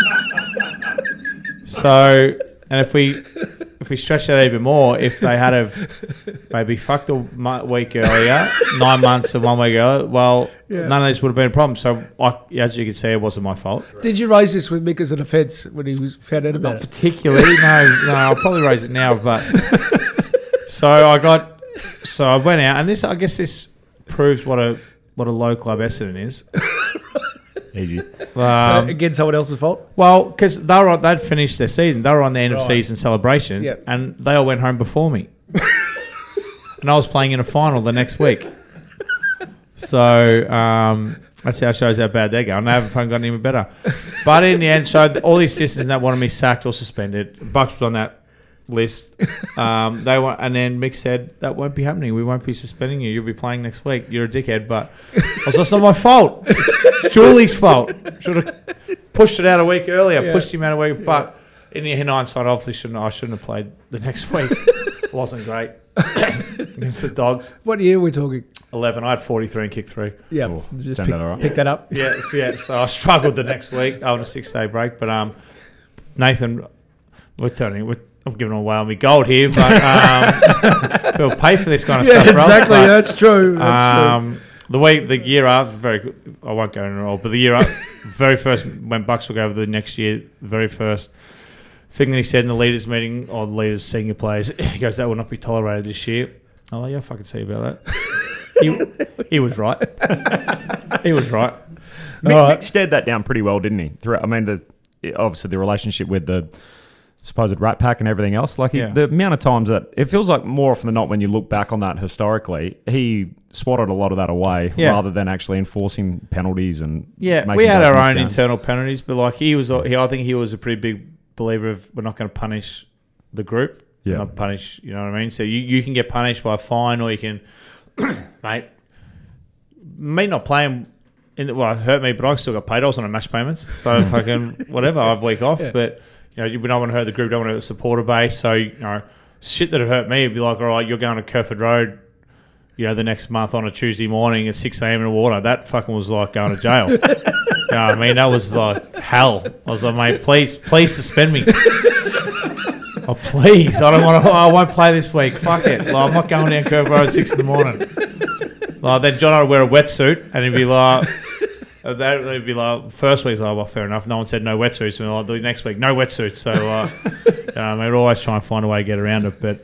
So, and if we stretch that even more, if they had have maybe fucked a week earlier, 9 months and 1 week earlier, well, none of this would have been a problem. So, as you can see, it wasn't my fault. Did you raise this with Mick as an offence when he was found out about it? Not particularly. No, I'll probably raise it now, but... So I went out, and I guess this proves what a low club Essendon is. Easy. So again, someone else's fault? Well, because they'd finished their season. They were on the end of season celebrations, and they all went home before me. And I was playing in a final the next week. So that's how it shows how bad they're going. They haven't gotten any better. But in the end, so all the assistants that wanted me sacked or suspended, Bucks was on that list. And then Mick said, that won't be happening. We won't be suspending you. You'll be playing next week. You're a dickhead. But it's not my fault. It's Julie's fault. Should have pushed it out a week earlier. Pushed him out a week. But in hindsight, obviously I shouldn't have played the next week. It wasn't great. Against the Dogs. What year are we talking? 11. I had 43 and kicked 3. Yeah. Just pick that up. Yeah. So I struggled the next week after a 6-day break. But Nathan, I'm giving away on my gold here, but people pay for this kind of stuff, right? Exactly. That's true. That's true. The year up, I won't go into it all, but the year up, very first, when Bucks took over the next year, the very first thing that he said in the leaders meeting, or the leaders, senior players, he goes, that will not be tolerated this year. I'm like, yeah, I fucking see about that. He was right. He was right. Mick stared that down pretty well, didn't he? I mean, obviously the relationship with the supposed Rat Pack and everything else. Like the amount of times that it feels like more often than not when you look back on that historically, he swatted a lot of that away rather than actually enforcing penalties and we had our own internal penalties, but like I think he was a pretty big believer of we're not going to punish the group, not punish. You know what I mean? So you can get punished by a fine, or you can, mate. Me not playing. It hurt me, but I still got paid. I was on a match payments, so fucking whatever. I have a week off, but. You know, we don't want to hurt the group, don't want to hurt the supporter base. So, you know, shit that had hurt me would be like, all right, you're going to Kerford Road, you know, the next month on a Tuesday morning at 6 a.m. in the water. That fucking was like going to jail. You know what I mean? That was like hell. I was like, mate, please suspend me. Oh, please. I won't play this week. Fuck it. Like, I'm not going down Kerford Road at 6 in the morning. Like, then John would wear a wetsuit and he'd be like... They'd be like, first week, well, fair enough. No one said no wetsuits. And like, the next week, no wetsuits. So, we'd always try and find a way to get around it. But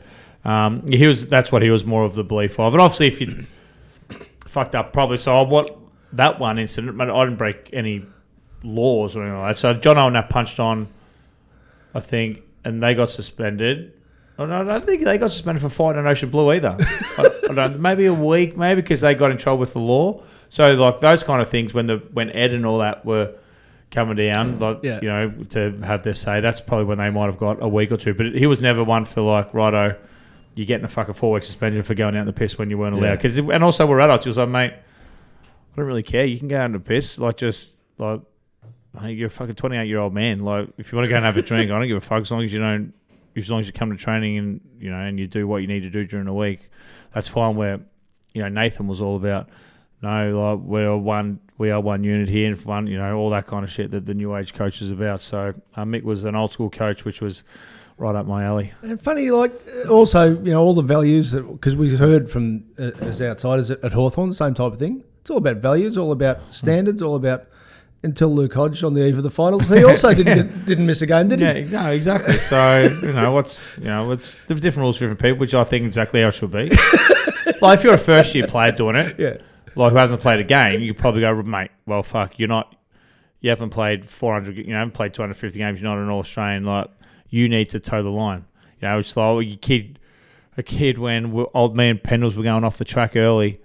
that's what he was more of the belief of. And obviously, if you fucked up, probably. So, that one incident, but I didn't break any laws or anything like that. So, John Owen punched on, I think, and they got suspended. Oh, no, I don't think they got suspended for fighting an Ocean Blue either. I don't, maybe a week, maybe because they got in trouble with the law. So, like, those kind of things, when Ed and all that were coming down, like, you know, to have their say, that's probably when they might have got a week or two. But he was never one for, like, righto, you're getting a fucking 4-week suspension for going out in the piss when you weren't allowed. And also, we're adults. He was like, mate, I don't really care. You can go out in the piss. Like, just, like, you're a fucking 28-year-old man. Like, if you want to go and have a drink, I don't give a fuck as long as you come to training and, you know, and you do what you need to do during the week. That's fine. Where, you know, Nathan was all about... No, like we are one unit here, and fun, you know, all that kind of shit that the new age coach is about. So Mick was an old school coach, which was right up my alley. And funny, like also, you know, all the values that because we heard from as outsiders at Hawthorn, the same type of thing. It's all about values, all about standards, all about. Until Luke Hodge on the eve of the finals, he also didn't miss a game, did he? Yeah, no, exactly. So it's the different rules for different people, which I think exactly how it should be. Like if you're a first year player doing it, like who hasn't played a game, you could probably go, mate, well, fuck, you haven't played 400, you haven't played 250 games, you're not an All-Australian, like, you need to toe the line. You know, it's like a kid when old man Pendles were going off the track early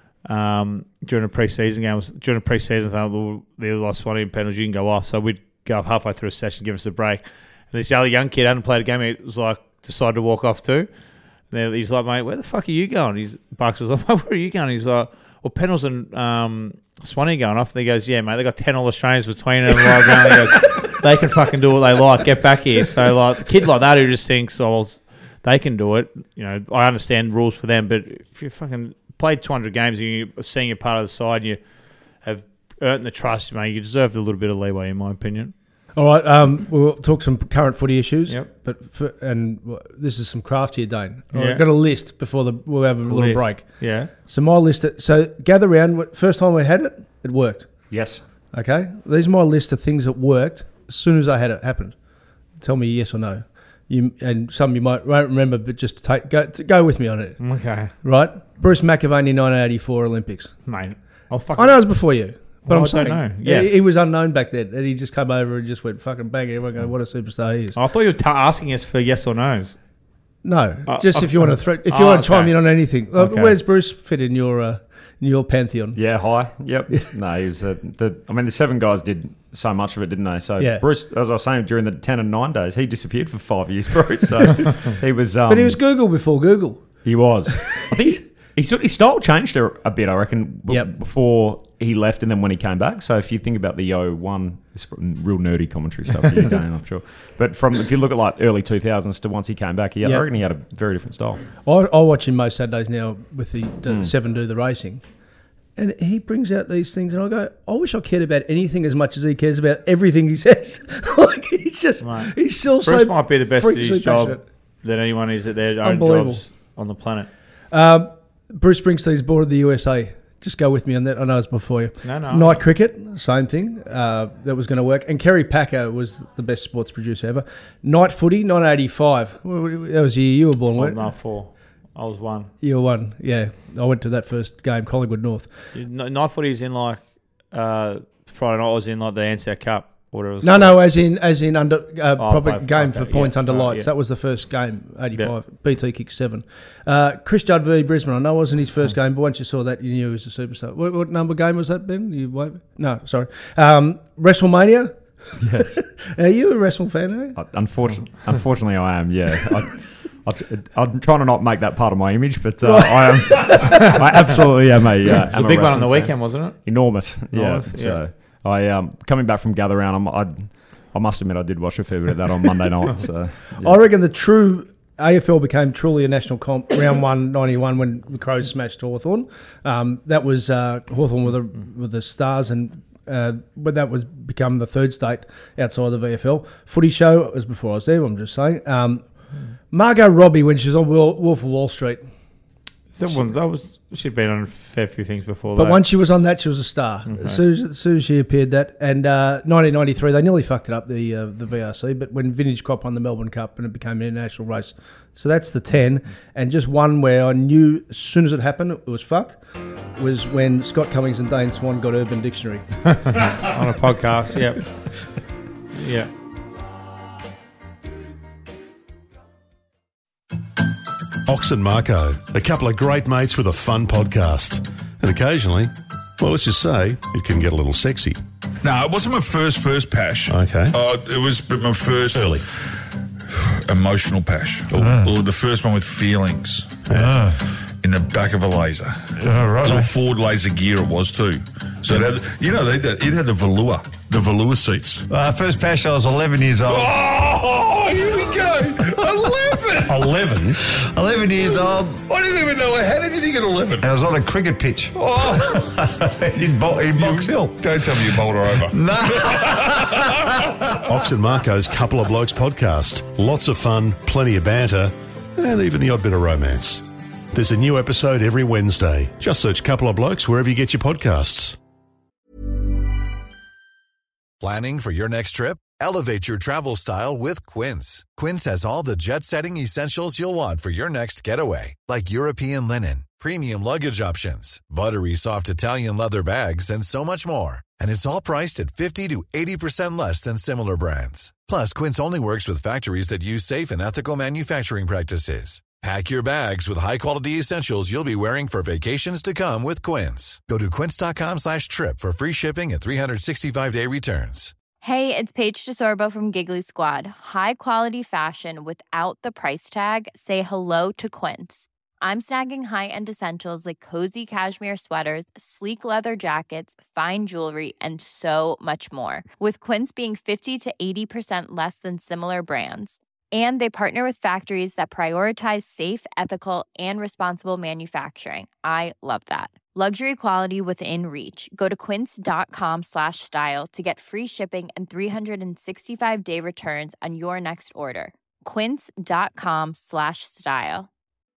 during a pre-season game, during a pre-season thing, the last one in Pendles, you can go off. So we'd go up halfway through a session, give us a break. And this other young kid hadn't played a game, he was like, decided to walk off too. And then he's like, mate, where the fuck are you going? Bucks was like, where are you going? He's like, well, Pendles and Swanee going off. And he goes, yeah, mate, they got 10 All-Australians between them. He goes, they can fucking do what they like. Get back here. So, like, a kid like that who just thinks, oh, well, they can do it. You know, I understand rules for them, but if you fucking played 200 games and you're a senior part of the side and you have earned the trust, mate, you deserve a little bit of leeway, in my opinion. All right, we'll talk some current footy issues. Yep. But this is some craft here, Dane. I've got a list before we'll have a little break. Yeah. So my list. So gather round. First time we had it, it worked. Yes. Okay. These are my list of things that worked as soon as I had it happened. Tell me yes or no. And some you won't remember, but just go with me on it. Okay. Right. Bruce McAvaney, 1984 Olympics. Mate. I know it was before you. But I'm saying, don't know. Yes. He was unknown back then, and he just came over and just went fucking bang. Everyone go, what a superstar he is. I thought you were asking us for yes or no's. No, just if you want to chime in on anything. Where's Bruce fit in your pantheon? Yeah, high. Yep. No, he was the 7 guys did so much of it, didn't they? So Bruce, as I was saying, during the 10 and 9 days, he disappeared for 5 years, Bruce. So he was. But he was Google before Google. He was. I think his style changed a bit, I reckon, before he left and then when he came back. So if you think about the 01, it's real nerdy commentary stuff here again, I'm sure. But if you look at like early 2000s to once he came back, I reckon he had a very different style. I watch him most Saturdays now with the 7 do the racing. And he brings out these things and I go, I wish I cared about anything as much as he cares about everything he says. Like he's just, he's still Bruce might be the best at his job than anyone is at their own Unbelievable. jobs on the planet. Bruce Springsteen's boarded the USA. Just go with me on that. I know it's before you. No. Night cricket, same thing. That was going to work. And Kerry Packer was the best sports producer ever. Night footy, 1985. Well, that was the year you were born, weren't you? No, 4. I was 1. You were 1, yeah. I went to that first game, Collingwood North. Night footy is in like Friday night was in like the Ansett Cup. Or it was No, as in under proper game okay, for points under lights. yeah. That was the first game, 85. Yeah. BT kicked 7. Chris Judd v Brisbane. I know it wasn't his first game, but once you saw that, you knew he was a superstar. What number game was that, Ben? You won't? No, sorry. WrestleMania. Yes. Are you a wrestling fan? Eh? Unfortunately, I am. Yeah. I'm trying to not make that part of my image, but I am. I absolutely am a. It was a big one on the weekend, wasn't it? Enormous. Yeah. Yeah. So I coming back from Gather Round, I must admit I did watch a fair bit of that on Monday night. So yeah. I reckon the true AFL became truly a national comp round 1, 91 when the Crows smashed Hawthorn. That was Hawthorn with the Stars, and but that was become the third state outside the VFL. Footy show, it was before I was there, I'm just saying. Margot Robbie, when she was on Wolf of Wall Street. She'd been on a fair few things before But that. once she was on that, she was a star. Okay. As soon as she appeared that. And 1993, they nearly fucked it up, the VRC, but when Vintage Crop won the Melbourne Cup and it became an international race. So that's the 10. And just one where I knew as soon as it happened, it was fucked, was when Scott Cummings and Dane Swan got Urban Dictionary. On a podcast, yep. Yeah. Ox and Marco, a couple of great mates with a fun podcast. And occasionally, well, let's just say, it can get a little sexy. No, it wasn't my first pash. Okay. It was my first Early. emotional pash. Or the first one with feelings. In the back of a laser. Little Ford laser gear it was too. So it had, it had the velour seats. First pash, I was 11 years old. Oh, here we go. 11. 11? 11 years old. I didn't even know I had anything at 11. I was on a cricket pitch in Box Hill. Don't tell me you bowled her over. No. Ox and Marco's Couple of Blokes podcast. Lots of fun, plenty of banter, and even the odd bit of romance. There's a new episode every Wednesday. Just search Couple of Blokes wherever you get your podcasts. Planning for your next trip? Elevate your travel style with Quince. Quince has all the jet-setting essentials you'll want for your next getaway, like European linen, premium luggage options, buttery soft Italian leather bags, and so much more. And it's all priced at 50 to 80% less than similar brands. Plus, Quince only works with factories that use safe and ethical manufacturing practices. Pack your bags with high-quality essentials you'll be wearing for vacations to come with Quince. Go to quince.com/trip for free shipping and 365-day returns. Hey, it's Paige DeSorbo from Giggly Squad. High quality fashion without the price tag. Say hello to Quince. I'm snagging high-end essentials like cozy cashmere sweaters, sleek leather jackets, fine jewelry, and so much more. With Quince being 50 to 80% less than similar brands. And they partner with factories that prioritize safe, ethical, and responsible manufacturing. I love that. Luxury quality within reach. Go to quince.com/style to get free shipping and 365-day returns on your next order. Quince.com/style.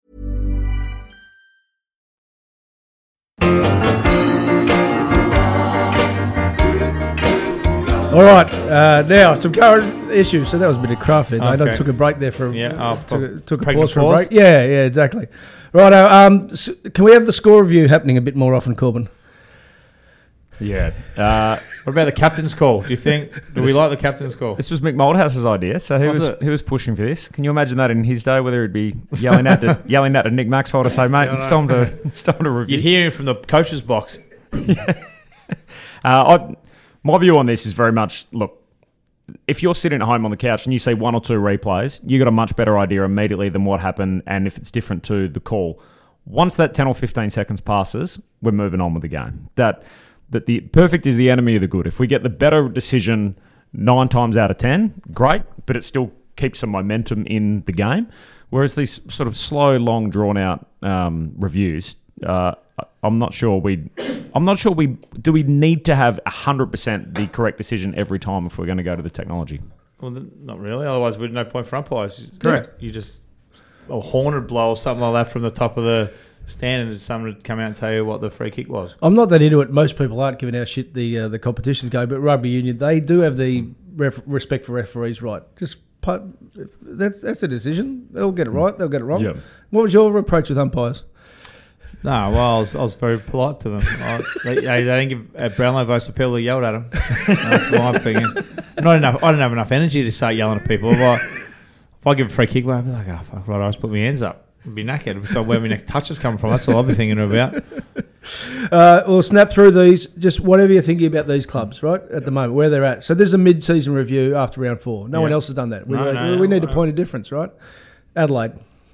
All right, now some current issues. So that was a bit of craft there. Okay. I took a break there for took a pause for a break. Yeah, exactly. Right, can we have the score review happening a bit more often, Corbin? Yeah. What about the captain's call? Do we like the captain's call? This was Mick Moldhouse's idea, so he was pushing for this. Can you imagine that in his day, whether he'd be yelling at to Nick Maxwell to say, mate, it's time to review. You'd hear him from the coach's box. My view on this is very much, look, if you're sitting at home on the couch and you see one or two replays, you got a much better idea immediately than what happened, and if it's different to the call. Once that 10 or 15 seconds passes, we're moving on with the game. That the perfect is the enemy of the good. If we get the better decision 9 times out of 10, great, but it still keeps some momentum in the game. Whereas these sort of slow, long, drawn-out reviews, I'm not sure we do we need to have 100% the correct decision every time if we're going to go to the technology. Well, not really. Otherwise, there'd no point for umpires. Correct. You just a horned blow or something like that from the top of the stand, and someone would come out and tell you what the free kick was. I'm not that into it. Most people aren't giving out shit the competitions go, but rugby union, they do have the respect for referees, right? That's a decision. They'll get it right. They'll get it wrong. Yep. What was your approach with umpires? No, well, I was very polite to them. They didn't give Brownlow votes to people that yelled at them. That's my opinion. I didn't have enough energy to start yelling at people. If I give a free kick, I'd be like, oh, fuck, right, I just put my hands up. I'd be knackered. I'd be where my next touch is coming from. That's all I'd be thinking about. We'll snap through these. Just whatever you're thinking about these clubs, right, at the moment, where they're at. So there's a mid-season review after round 4. No one else has done that. We need a point of difference, right? Adelaide.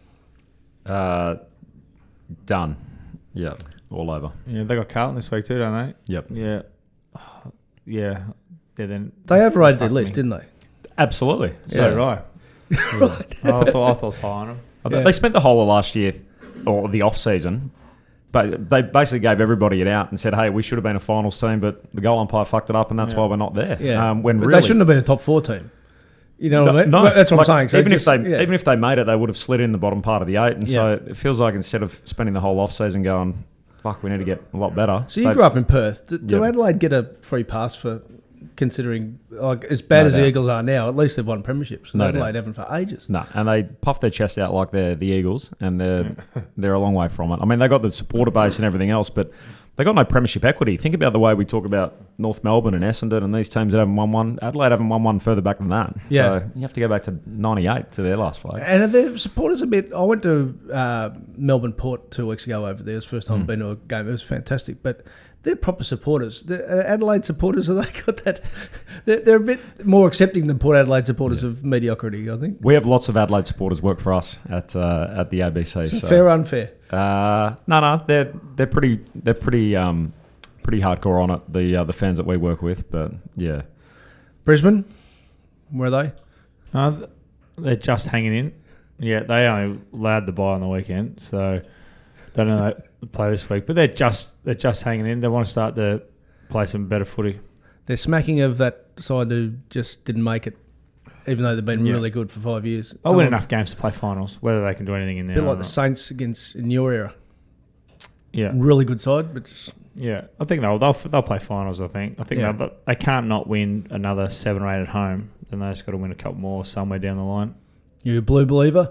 Done. Yeah, all over. Yeah, they got Carlton this week too, don't they? Yep. Yeah. Yeah. Then they overrated their list, didn't they? Absolutely. So did I. Right. I thought I was high on them. Yeah. They spent the whole of last year, or the off-season, but they basically gave everybody it out and said, hey, we should have been a finals team, but the goal umpire fucked it up, and that's why we're not there. Yeah. When but really, they shouldn't have been a top 4 team. You know what I mean? No, that's what I'm saying. So even if they made it, they would have slid in the bottom part of the 8. And so it feels like instead of spending the whole off-season going, fuck, we need to get a lot better. So you grew up in Perth. Do Adelaide get a free pass for considering, like, as bad as the Eagles are now, at least they've won premierships. No Adelaide haven't for ages. No, and they puff their chest out like they're the Eagles, and they're a long way from it. I mean, they got the supporter base and everything else, but they got no premiership equity. Think about the way we talk about North Melbourne and Essendon and these teams that haven't won one. Adelaide haven't won one further back than that. Yeah. So you have to go back to 98 to their last flag. And their supporters a bit... I went to Melbourne Port 2 weeks ago over there. It was the first time I've been to a game. It was fantastic. But they're proper supporters. The Adelaide supporters, have they got that... They're a bit more accepting than Port Adelaide supporters of mediocrity, I think. We have lots of Adelaide supporters work for us at the ABC. So fair or unfair? No, they're pretty hardcore on it. The fans that we work with, but yeah. Brisbane, where are they? They're just hanging in. Yeah, they only allowed the bye on the weekend, so don't know they play this week. But they're just hanging in. They want to start to play some better footy. They're smacking of that side who just didn't make it, even though they've been really good for 5 years. They'll win enough games to play finals, whether they can do anything in there. A bit like the Saints in your era. Yeah, really good side, but just... Yeah, I think they'll play finals. I think they can't not win another 7 or 8 at home. Then they just got to win a couple more somewhere down the line. You a blue believer?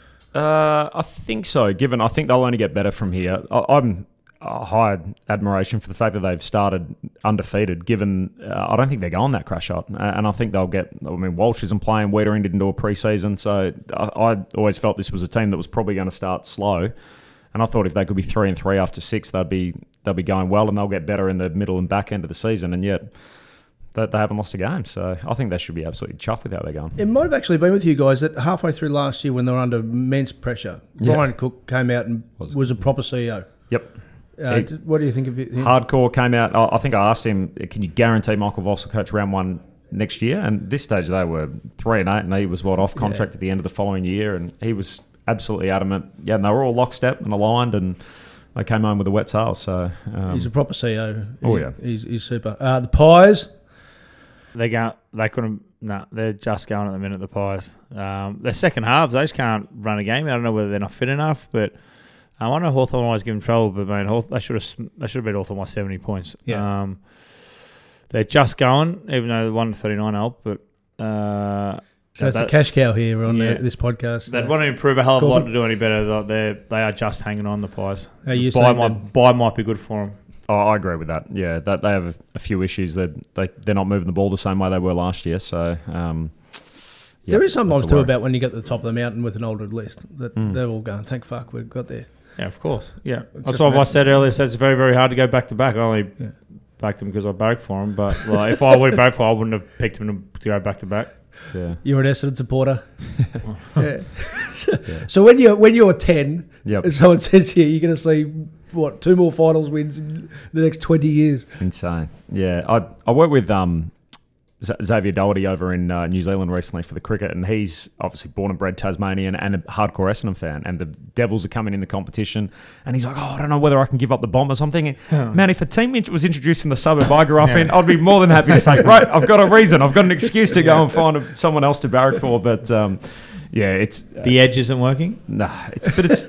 I think so. I think they'll only get better from here. I'm high admiration for the fact that they've started undefeated. Given I don't think they're going that crash shot, and I think they'll get. I mean, Walsh isn't playing. Wiedering didn't do a pre-season, so I always felt this was a team that was probably going to start slow. And I thought if they could be 3-3 after 6, they'll be going well, and they'll get better in the middle and back end of the season. And yet, they haven't lost a game. So I think they should be absolutely chuffed with how they're going. It might have actually been with you guys that halfway through last year when they were under immense pressure, Ryan Cook came out and was a proper CEO. Yep. What do you think of it? Hardcore came out. I think I asked him, can you guarantee Michael Voss will coach round 1 next year? And at this stage, they were 3-8, and he was off contract at the end of the following year, and he was absolutely adamant. Yeah, and they were all lockstep and aligned, and they came home with a wet sail. So he's a proper CEO. He's super. The Pies. They're just going at the minute. The Pies. Their second halves, they just can't run a game. I don't know whether they're not fit enough, but I know Hawthorn always give them trouble. But man, they should have beat Hawthorn by 70 points. Yeah. They're just going, even though they won 39 help, but. So it's a cash cow here on this podcast. They'd want to improve a hell of a lot to do any better. They are just hanging on, the Pies. Buy might be good for them. Oh, I agree with that. Yeah, that they have a few issues that they're not moving the ball the same way they were last year. So there is sometimes too about when you get to the top of the mountain with an older list that they're all going, thank fuck we've got there. Yeah, of course. Yeah, that's what I said earlier. It's very, very hard to go back to back. I only backed them because I barracked for them. But if I would have barracked for them, I wouldn't have picked them to go back to back. Yeah. You're an Essendon supporter. So when you're 10, so it says here, you're going to see, 2 more finals wins in the next 20 years. Insane. Yeah. I worked with Xavier Doherty over in New Zealand recently for the cricket, and he's obviously born and bred Tasmanian and a hardcore Essendon fan, and the Devils are coming in the competition, and he's like, I don't know whether I can give up the Bombers. I'm thinking, man, if a team was introduced from the suburb I grew up in, I'd be more than happy to say, right, I've got a reason, I've got an excuse to go and find someone else to barrack for, but Yeah, it's the edge isn't working. Nah, it's.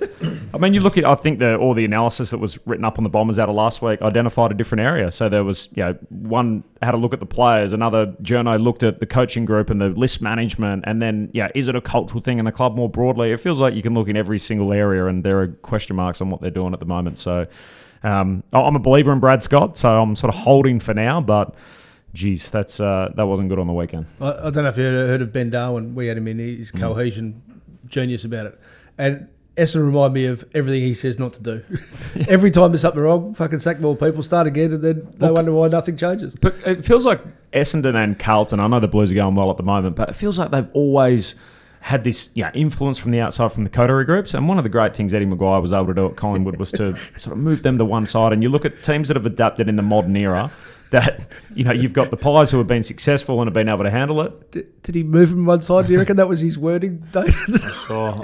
I mean, you look at. I think all the analysis that was written up on the Bombers out of last week identified a different area. So there was, one had a look at the players, another journo looked at the coaching group and the list management, and then is it a cultural thing in the club more broadly? It feels like you can look in every single area, and there are question marks on what they're doing at the moment. So I'm a believer in Brad Scott, so I'm sort of holding for now, but. Geez, that wasn't good on the weekend. I don't know if you heard of Ben Darwin. We had him in his cohesion genius about it. And Essendon reminded me of everything he says not to do. Every time there's something wrong, fucking sack more people, start again, and then they wonder why nothing changes. But it feels like Essendon and Carlton, I know the Blues are going well at the moment, but it feels like they've always had this influence from the outside from the coterie groups. And one of the great things Eddie Maguire was able to do at Collingwood was to sort of move them to one side. And you look at teams that have adapted in the modern era, that you've got the Pies who have been successful and have been able to handle it. Did he move from one side? Do you reckon that was his wording, David? Sure.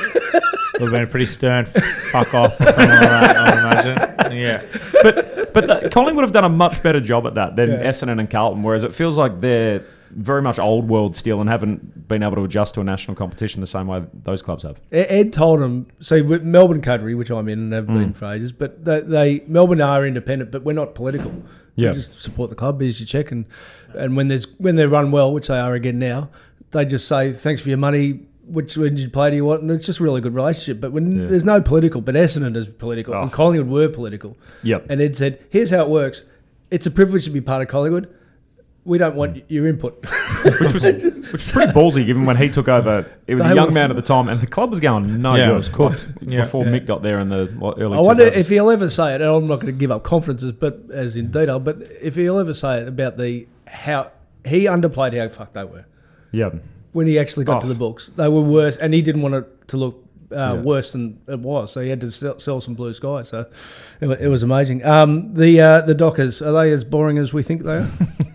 Would have been a pretty stern fuck off or something like that, I would imagine. Yeah. But Collingwood have done a much better job at that than Essendon and Carlton, whereas it feels like they're very much old world still and haven't been able to adjust to a national competition the same way those clubs have. Ed told him, see, with Melbourne coterie, which I'm in and have been for ages, but Melbourne are independent, but we're not political. We just support the club, here's your check, and when they run well, which they are again now, they just say, thanks for your money, which play do you want? And it's just a really good relationship. But when there's no political, but Essendon is political, and Collingwood were political. Yep. And Ed said, here's how it works. It's a privilege to be part of Collingwood. We don't want your input. which was pretty ballsy, given when he took over. It was a young man at the time, and the club was going good. It was cooked. Before Mick got there in the early 2000s. I wonder if he'll ever say it, and I'm not going to give up confidences, but as in detail, but if he'll ever say it about how he underplayed how fucked they were. Yeah. When he actually got to the books. They were worse, and he didn't want it to look worse than it was, so he had to sell some blue sky, so it was amazing. The Dockers, are they as boring as we think they are?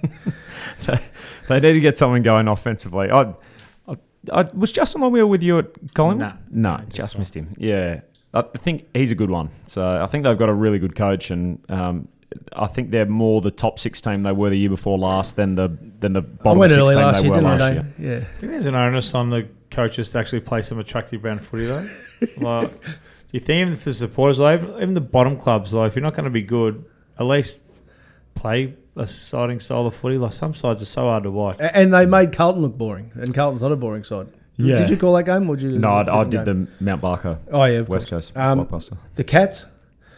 They need to get something going offensively. I was Justin when we were with you at Collingwood? No, just missed him. Yeah, I think he's a good one. So I think they've got a really good coach, and I think they're more the top 6 team they were the year before last than the bottom 6 team they were last year. Yeah, I think there's an onus on the coaches to actually play some attractive brand footy though. Like, do you think even if the supporters, even the bottom clubs, if you're not going to be good, at least play a exciting style of footy. Like, some sides are so hard to watch. And they made Carlton look boring, and Carlton's not a boring side. Yeah. Did you call that game? Or did you? No, I did the Mount Barker. Oh yeah, West Coast blockbuster. The Cats.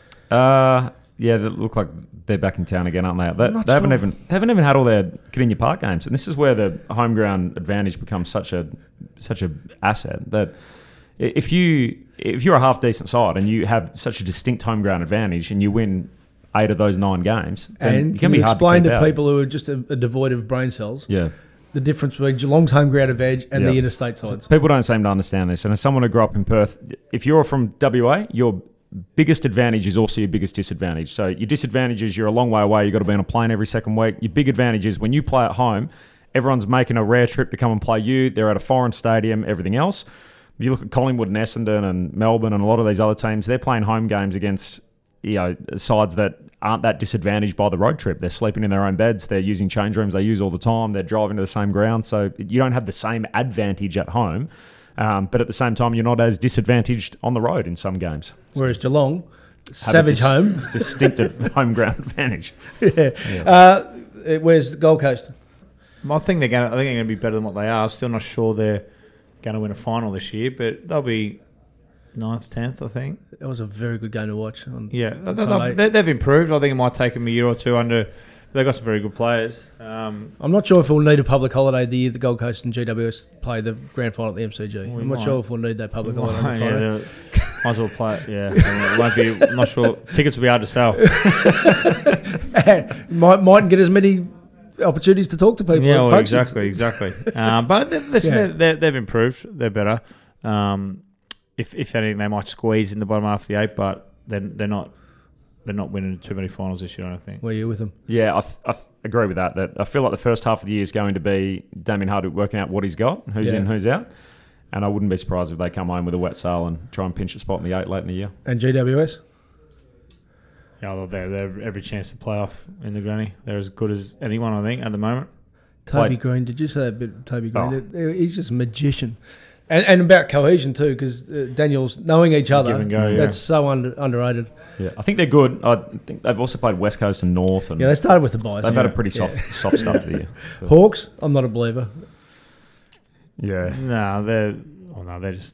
They look like they're back in town again, aren't they? They haven't even had all their Kardinia Park games, and this is where the home ground advantage becomes such a asset that if you're a half decent side and you have such a distinct home ground advantage and you win 8 of those 9 games, then and it can be hard explain to to people who are just devoid of brain cells. Yeah. The difference between Geelong's home ground advantage and the interstate sides. People don't seem to understand this. And as someone who grew up in Perth, if you're from WA, your biggest advantage is also your biggest disadvantage. So your disadvantage is you're a long way away. You've got to be on a plane every second week. Your big advantage is when you play at home, everyone's making a rare trip to come and play you. They're at a foreign stadium, everything else. You look at Collingwood and Essendon and Melbourne and a lot of these other teams, they're playing home games against sides that aren't that disadvantaged by the road trip. They're sleeping in their own beds. They're using change rooms they use all the time. They're driving to the same ground. So you don't have the same advantage at home. But at the same time, you're not as disadvantaged on the road in some games. Whereas Geelong, savage home. Distinctive home ground advantage. Yeah. Where's the Gold Coast? I think they're going to be better than what they are. I'm still not sure they're going to win a final this year, but they'll be 9th, 10th, I think. That was a very good game to watch. They've improved. I think it might take them a year or two under. They've got some very good players. I'm not sure if we'll need a public holiday the year the Gold Coast and GWS play the grand final at the MCG. I'm not sure if we'll need that public holiday. Might as well play it. Yeah, it won't be. I'm not sure. Tickets will be hard to sell. Mightn't get as many opportunities to talk to people. Yeah, well, exactly. But they've improved. They're better. If anything, they might squeeze in the bottom half of the 8, but they're not winning too many finals this year, I don't think. Were you with them? Yeah, I agree with that. That I feel like the first half of the year is going to be Damien Hardwick working out what he's got, who's in, who's out. And I wouldn't be surprised if they come home with a wet sail and try and pinch a spot in the 8 late in the year. And GWS? Yeah, they're every chance to play off in the granny. They're as good as anyone, I think, at the moment. Toby Green, did you say that bit? Toby Green, he's just a magician. And about cohesion too, because Daniels knowing each other, Give and go, yeah. that's so underrated. Yeah, I think they're good. I think they've also played West Coast and North. And Yeah, they started with the buys. they've had a pretty soft start to the year. But- Hawks, I'm not a believer. Yeah. No, they're just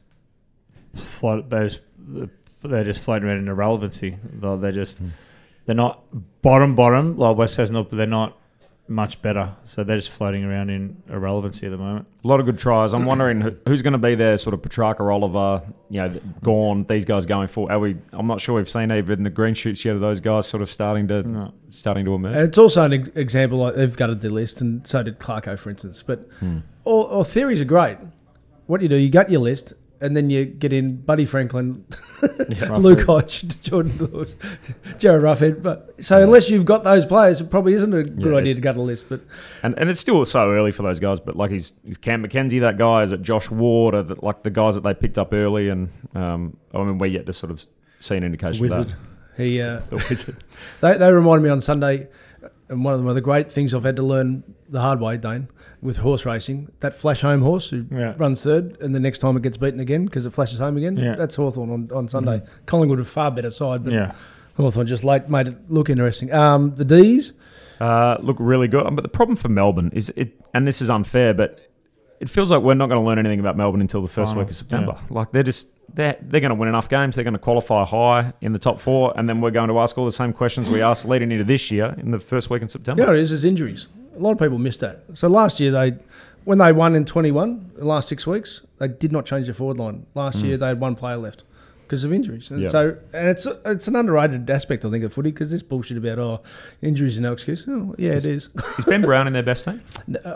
they're just floating around in irrelevancy. They're not bottom like West Coast, but they're not much better. So they're just floating around in irrelevancy at the moment. A lot of good tries. I'm wondering who's going to be there, sort of Petrarca, Oliver, Gawn, these guys going forward. I'm not sure we've seen even the green shoots yet of those guys sort of starting to emerge. And it's also an example, like they've gutted their list, and so did Clarko, for instance. But all theories are great. What you do, you gut your list, and then you get in Buddy Franklin, Luke Hodge, Jordan Lewis, Jared Ruffhead. But so unless you've got those players, it probably isn't a good idea to gut a list. But and it's still so early for those guys. But like he's Cam McKenzie, that guy, is it Josh Ward, or like the guys that they picked up early, and we're yet to sort of see an indication Wizard. of that. The Wizard. They reminded me on Sunday, and one of the great things I've had to learn the hard way, Dane, with horse racing, that flash home horse who runs third, and the next time it gets beaten again because it flashes home again, that's Hawthorn on Sunday. Collingwood a far better side, but Hawthorn just made it look interesting. The D's look really good, but the problem for Melbourne is and this is unfair, but it feels like we're not going to learn anything about Melbourne until the first week of September. Yeah. Like they're going to win enough games, they're going to qualify high in the top 4, and then we're going to ask all the same questions we asked leading into this year in the first week in September. Yeah, it is. It's injuries. A lot of people missed that. So last year when they won in 21, the last 6 weeks, they did not change their forward line. Last year they had one player left because of injuries. And it's an underrated aspect, I think, of footy, because this bullshit about injuries is no excuse. Oh, yeah, it is. Is Ben Brown in their best team?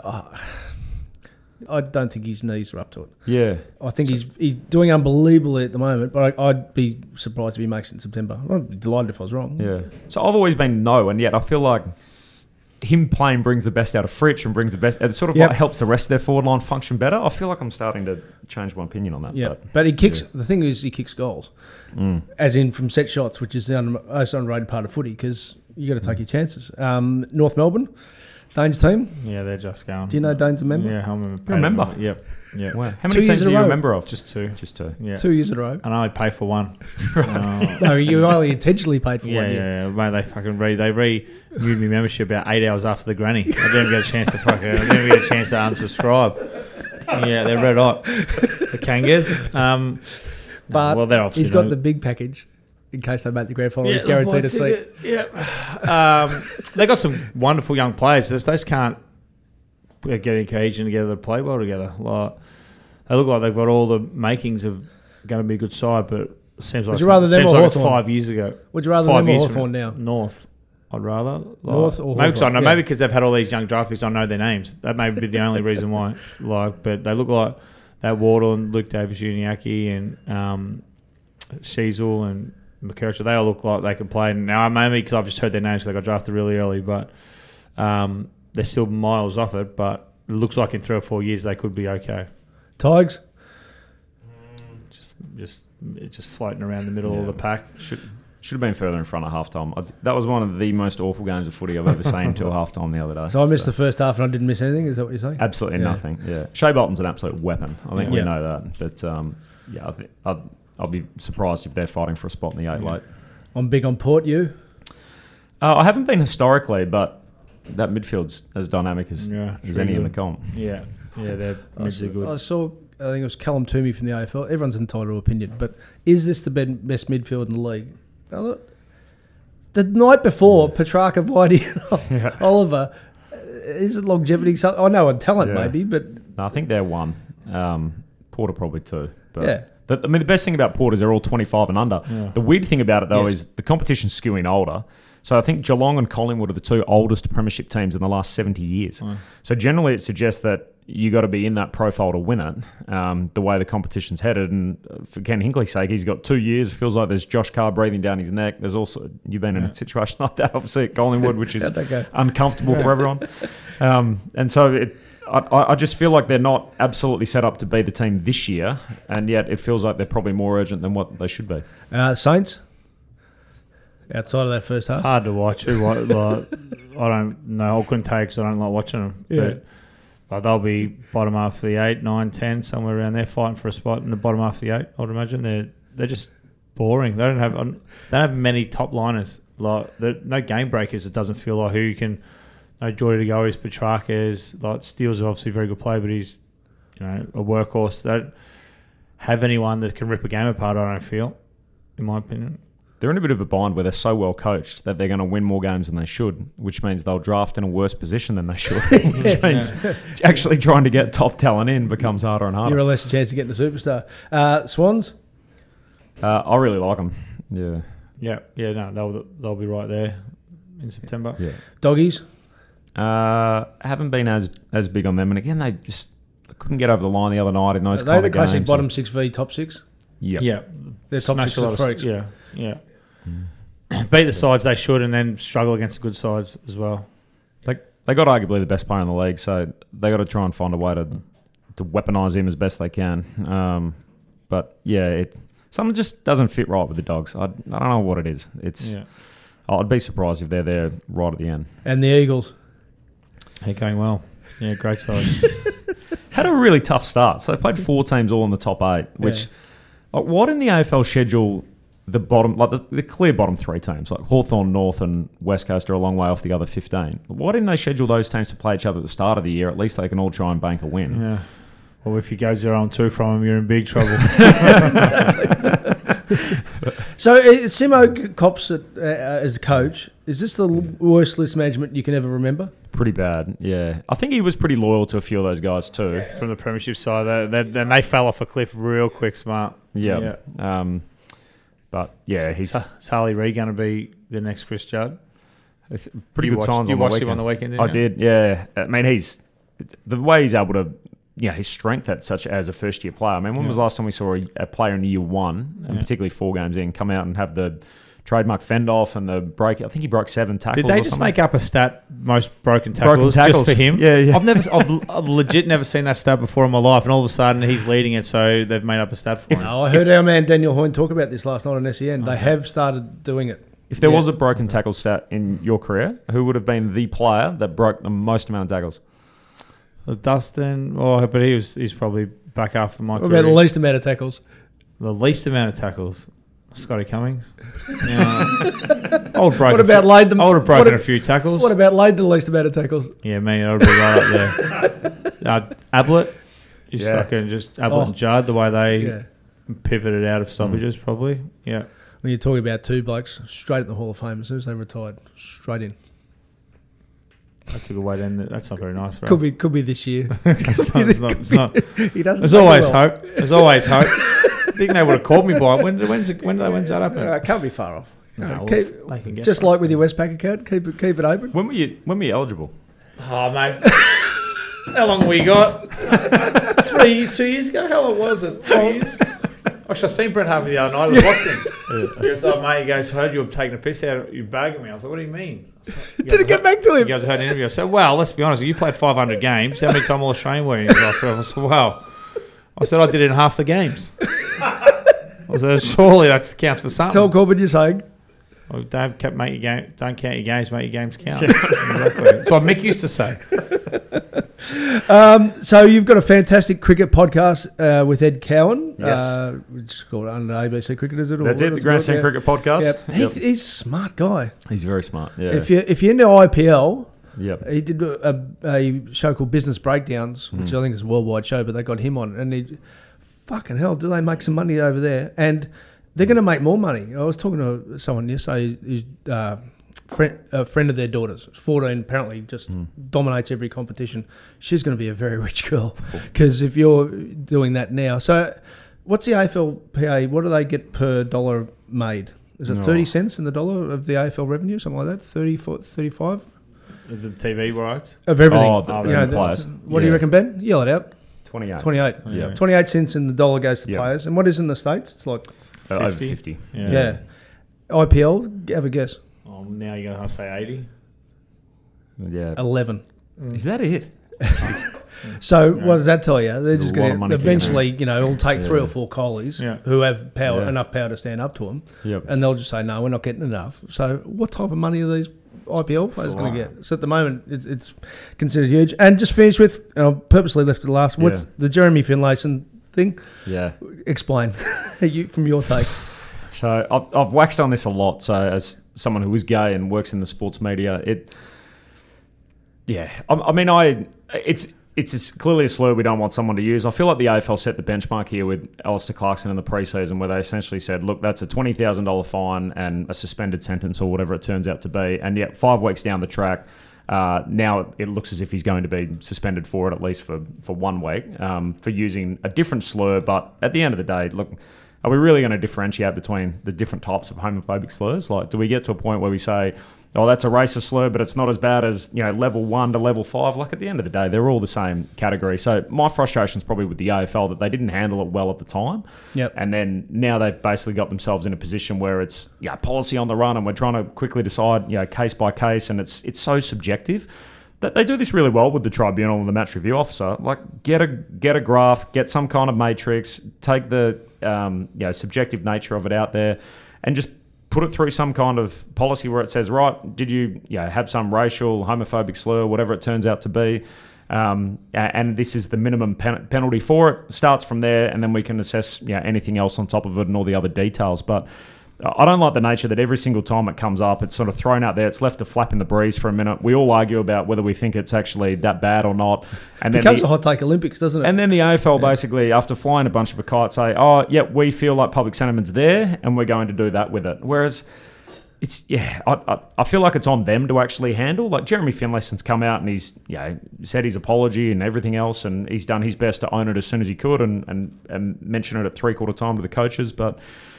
I don't think his knees are up to it. Yeah. I think he's doing unbelievably at the moment, but I'd be surprised if he makes it in September. I'd be delighted if I was wrong. Yeah. So I've always been no, and yet I feel like him playing brings the best out of Fritsch and brings the best. It sort of like helps the rest of their forward line function better. I feel like I'm starting to change my opinion on that. Yeah, but he kicks. The thing is, he kicks goals, as in from set shots, which is the most underrated part of footy, because you got to take your chances. North Melbourne, Dane's team. Yeah, they're just going. Do you know Dane's a member? Yeah, I remember. Yep. Yeah. Wow. How many teams do you remember of? Just two. Yeah. 2 years in a row. And I only pay for one. No, you only intentionally paid for one. Yeah. Mate, they fucking renewed my membership about 8 hours after the granny. I didn't get a chance to unsubscribe. Yeah, they're red hot. The Kangas. But they're obviously he's got the big package in case they make the grand final. He's guaranteed a seat. Yeah. They got some wonderful young players. They just can't getting cohesion together to play well together. Like, they look like they've got all the makings of going to be a good side, but it seems like, it's 5 years ago. Would you rather them or Hawthorn now? North. I'd rather. North or Hawthorn. Maybe because they've had all these young draft picks, I know their names. That may be the only reason why. But they look like that Wardle and Luke Davis-Uniacke and Sheasel and McKercher. They all look like they can play. Now, maybe because I've just heard their names, they got drafted really early, but they're still miles off it. But it looks like in 3 or 4 years they could be okay. Tigers? Just floating around the middle of the pack. Should have been further in front at halftime. That was one of the most awful games of footy I've ever seen until halftime the other day. So I missed the first half and I didn't miss anything? Is that what you're saying? Absolutely nothing. Yeah, Shea Bolton's an absolute weapon. I think we know that. But I think I'll be surprised if they're fighting for a spot in the 8 late. I'm big on Port. You? I haven't been historically, but that midfield's as dynamic as any in the comp. Yeah, they're really good. I saw. I think it was Callum Toomey from the AFL. Everyone's entitled to opinion, but is this the best midfield in the league? Now, the night before, Petrarca, Whitey, and Oliver, is it longevity? I know on talent maybe, but no, I think they're 1. Porter probably 2. But the best thing about Port is they're all 25 and under. Yeah. The weird thing about it though is the competition's skewing older. So I think Geelong and Collingwood are the 2 oldest premiership teams in the last 70 years. Oh. So generally it suggests that you got to be in that profile to win it, the way the competition's headed. And for Ken Hinkley's sake, he's got 2 years. It feels like there's Josh Carr breathing down his neck. There's also, you've been in a situation like that, obviously, at Collingwood, which is uncomfortable for everyone. And so I just feel like they're not absolutely set up to be the team this year, and yet it feels like they're probably more urgent than what they should be. Saints? Outside of that first half? Hard to watch. I don't know. I couldn't take because I don't like watching them. Yeah. But they'll be bottom half of the 8, 9, 10, somewhere around there, fighting for a spot in the bottom half of the 8. I would imagine they're just boring. They don't have many top liners. Like no game breakers. It doesn't feel like who you can. No Jordy to go. He's Petrarca's. Like Steele's obviously a very good player, but he's a workhorse. They don't have anyone that can rip a game apart. I don't feel, in my opinion. They're in a bit of a bind where they're so well coached that they're going to win more games than they should, which means they'll draft in a worse position than they should, which means actually trying to get top talent in becomes harder and harder. You're a less chance of getting a superstar. Swans? I really like them. Yeah. Yeah. No, they'll be right there in September. Yeah. Doggies? Haven't been as big on them, and again they couldn't get over the line the other night in those. Are they the classic bottom 6 v top 6? Yeah. They're top 6 of freaks. Yeah. Beat the sides they should, and then struggle against the good sides as well. They got arguably the best player in the league, so they got to try and find a way to weaponise him as best they can. But yeah, something just doesn't fit right with the Dogs. I don't know what it is. I'd be surprised if they're there right at the end. And the Eagles? They're going well. Yeah, great side. Had a really tough start. So they played 4 teams all in the top 8, which why didn't the AFL schedule the bottom, like the clear bottom 3 teams, like Hawthorn, North and West Coast are a long way off the other 15. Why didn't they schedule those teams to play each other at the start of the year? At least they can all try and bank a win. Yeah. Well, if you go 0-2 from them, you're in big trouble. So, Simo cops as a coach. Is this the worst list management you can ever remember? Pretty bad, yeah. I think he was pretty loyal to a few of those guys too. From the premiership side, then they fell off a cliff real quick, Smart. Yeah. But yeah, he's... Is Harley Reid going to be the next Chris Judd? It's pretty good signs. Did you watch him on the weekend? I did, yeah. I mean, the way he's able to... Yeah, his strength as a first-year player. I mean, when was the last time we saw a player in year 1, and particularly 4 games in, come out and have the trademark fend off and the break? I think he broke 7 tackles. Did they just make up a stat, most broken tackles just for him? Yeah. I've legit never seen that stat before in my life, and all of a sudden he's leading it, so they've made up a stat for him. No, I heard our man Daniel Hoyne talk about this last night on SEN. They have started doing it. If there was a broken tackle stat in your career, who would have been the player that broke the most amount of tackles? Dustin, but he's probably back after my career. What about the least amount of tackles? The least amount of tackles? Scotty Cummings. Yeah. I would have broken a few tackles. What about laid the least amount of tackles? Yeah, me, I would be right up there. Ablett. Ablett and Judd, the way they pivoted out of stoppages, probably. Yeah. When you're talking about 2 blokes, straight in the Hall of Fame as soon as they retired, straight in. That's a good way to end it. That's not very nice. Could be this year. It's not. He doesn't. There's always hope. There's always hope. I think they would have called me by it. When's that happen? It can't be far off. No, they can get just like with your Westpac account, keep it open. When were you eligible? Oh, mate. How long we got? 2 years ago? How long was it? 2 years? Actually, I seen Brent Harvey the other night. I was boxing. He goes, mate, he goes, heard you were taking a piss out of you bagging me. I was like, what do you mean? Did it get back to him? He goes, I heard an interview. I said, well, let's be honest. You played 500 games. How many times All Australian were you? I said, wow. I said, I did it in half the games. I said, surely that counts for something. Tell Corbin you're saying. Well, don't count your games, make your games count. Exactly. That's what Mick used to say. So you've got a fantastic cricket podcast with Ed Cowan. Yes. Which is called Under ABC Cricket, is it? That's it, the Grandstand Cricket Podcast. Yep. He's a smart guy. He's very smart, yeah. If you're into IPL, he did a show called Business Breakdowns, which I think is a worldwide show, but they got him on. And fucking hell, do they make some money over there? And they're going to make more money. I was talking to someone yesterday who's a friend of their daughter's. 14, apparently, just dominates every competition. She's going to be a very rich girl because if you're doing that now. So what's the AFLPA? What do they get per dollar made? Is it 30 cents in the dollar of the AFL revenue, something like that? 35? The TV rights? Of everything. The players. What do you reckon, Ben? Yell it out. 28. 28. Yeah. 28 cents in the dollar goes to players. And what is in the States? It's like... over 50. Yeah. IPL, have a guess. Oh, now you're going to say 80? Yeah. 11. Is that it? So what does that tell you? They're just a lot of going money to eventually, getting it'll take 3 or 4 collies who have power enough power to stand up to them, and they'll just say, no, we're not getting enough. So what type of money are these IPL players going to get? So at the moment, it's considered huge. And just finish with, I purposely left it last, what's the Jeremy Finlayson thing? Yeah. Explain from your take. So I've waxed on this a lot. So as someone who is gay and works in the sports media, it's clearly a slur we don't want someone to use. I feel like the AFL set the benchmark here with Alistair Clarkson in the preseason, where they essentially said, look, that's a $20,000 fine and a suspended sentence or whatever it turns out to be. And yet 5 weeks down the track, now it looks as if he's going to be suspended for it, at least for 1 week, for using a different slur. But at the end of the day, look, are we really going to differentiate between the different types of homophobic slurs? Like, do we get to a point where we say, oh, that's a racist slur, but it's not as bad as, level 1 to level 5? Like, at the end of the day, they're all the same category. So my frustration's probably with the AFL that they didn't handle it well at the time. Yep. And then now they've basically got themselves in a position where it's policy on the run, and we're trying to quickly decide case by case, and it's so subjective. That they do this really well with the tribunal and the match review officer. Like, get a graph, get some kind of matrix, take the subjective nature of it out there, and just put it through some kind of policy where it says, right, did you have some racial, homophobic slur, whatever it turns out to be, and this is the minimum penalty for it. Starts from there, and then we can assess anything else on top of it and all the other details. But I don't like the nature that every single time it comes up, it's sort of thrown out there. It's left to flap in the breeze for a minute. We all argue about whether we think it's actually that bad or not. And it becomes a hot take Olympics, doesn't it? And then the AFL basically, after flying a bunch of a kite, say, oh, yeah, we feel like public sentiment's there and we're going to do that with it. Whereas it's, I feel like it's on them to actually handle. Like, Jeremy Finlayson's come out and he's said his apology and everything else, and he's done his best to own it as soon as he could and mention it at 3/4 time to the coaches. But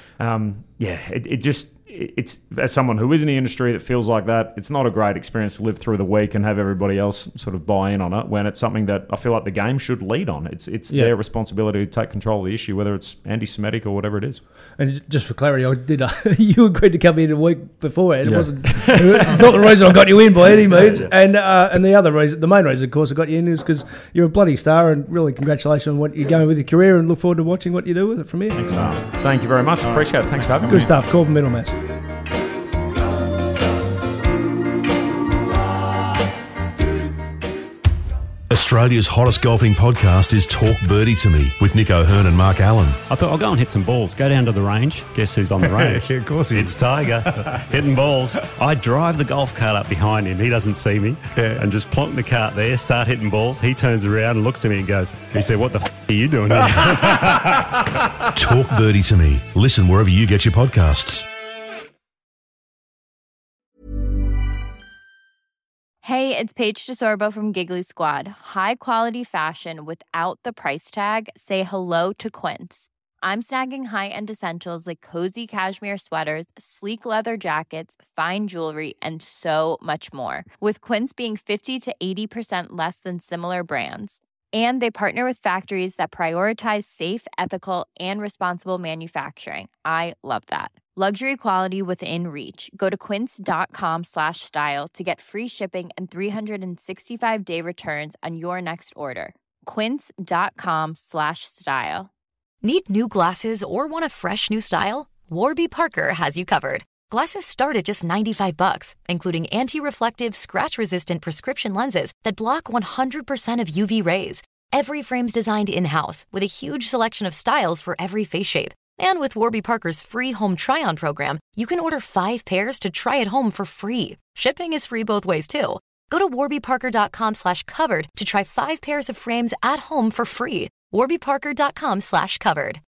it's as someone who is in the industry that feels like that, it's not a great experience to live through the week and have everybody else sort of buy in on it, when it's something that I feel like the game should lead on. It's their responsibility to take control of the issue, whether it's anti-Semitic or whatever it is. And just for clarity, you agreed to come in a week before, and it's not the reason I got you in by any means. And the other reason, the main reason, of course, I got you in is because you're a bloody star, and really congratulations on what you're going with your career, and look forward to watching what you do with it from here. Thanks, man. Thank you very much. Appreciate it. Thanks for having me. Good stuff. Corbin Middlematch. Australia's hottest golfing podcast is Talk Birdie to Me with Nick O'Hearn and Mark Allen. I thought I'll go and hit some balls. Go down to the range. Guess who's on the range? Yeah, of course he is. It's Tiger hitting balls. I drive the golf cart up behind him. He doesn't see me. Yeah. And just plonk the cart there, start hitting balls. He turns around and looks at me and goes, he said, what the are you doing here? Talk Birdie to Me. Listen wherever you get your podcasts. Hey, it's Paige DeSorbo from Giggly Squad. High quality fashion without the price tag. Say hello to Quince. I'm snagging high-end essentials like cozy cashmere sweaters, sleek leather jackets, fine jewelry, and so much more. With Quince being 50 to 80% less than similar brands. And they partner with factories that prioritize safe, ethical, and responsible manufacturing. I love that. Luxury quality within reach. Go to quince.com/style to get free shipping and 365-day returns on your next order. Quince.com/style. Need new glasses or want a fresh new style? Warby Parker has you covered. Glasses start at just $95, including anti-reflective, scratch-resistant prescription lenses that block 100% of UV rays. Every frame's designed in-house with a huge selection of styles for every face shape. And with Warby Parker's free home try-on program, you can order 5 pairs to try at home for free. Shipping is free both ways, too. Go to warbyparker.com/covered to try 5 pairs of frames at home for free. warbyparker.com/covered.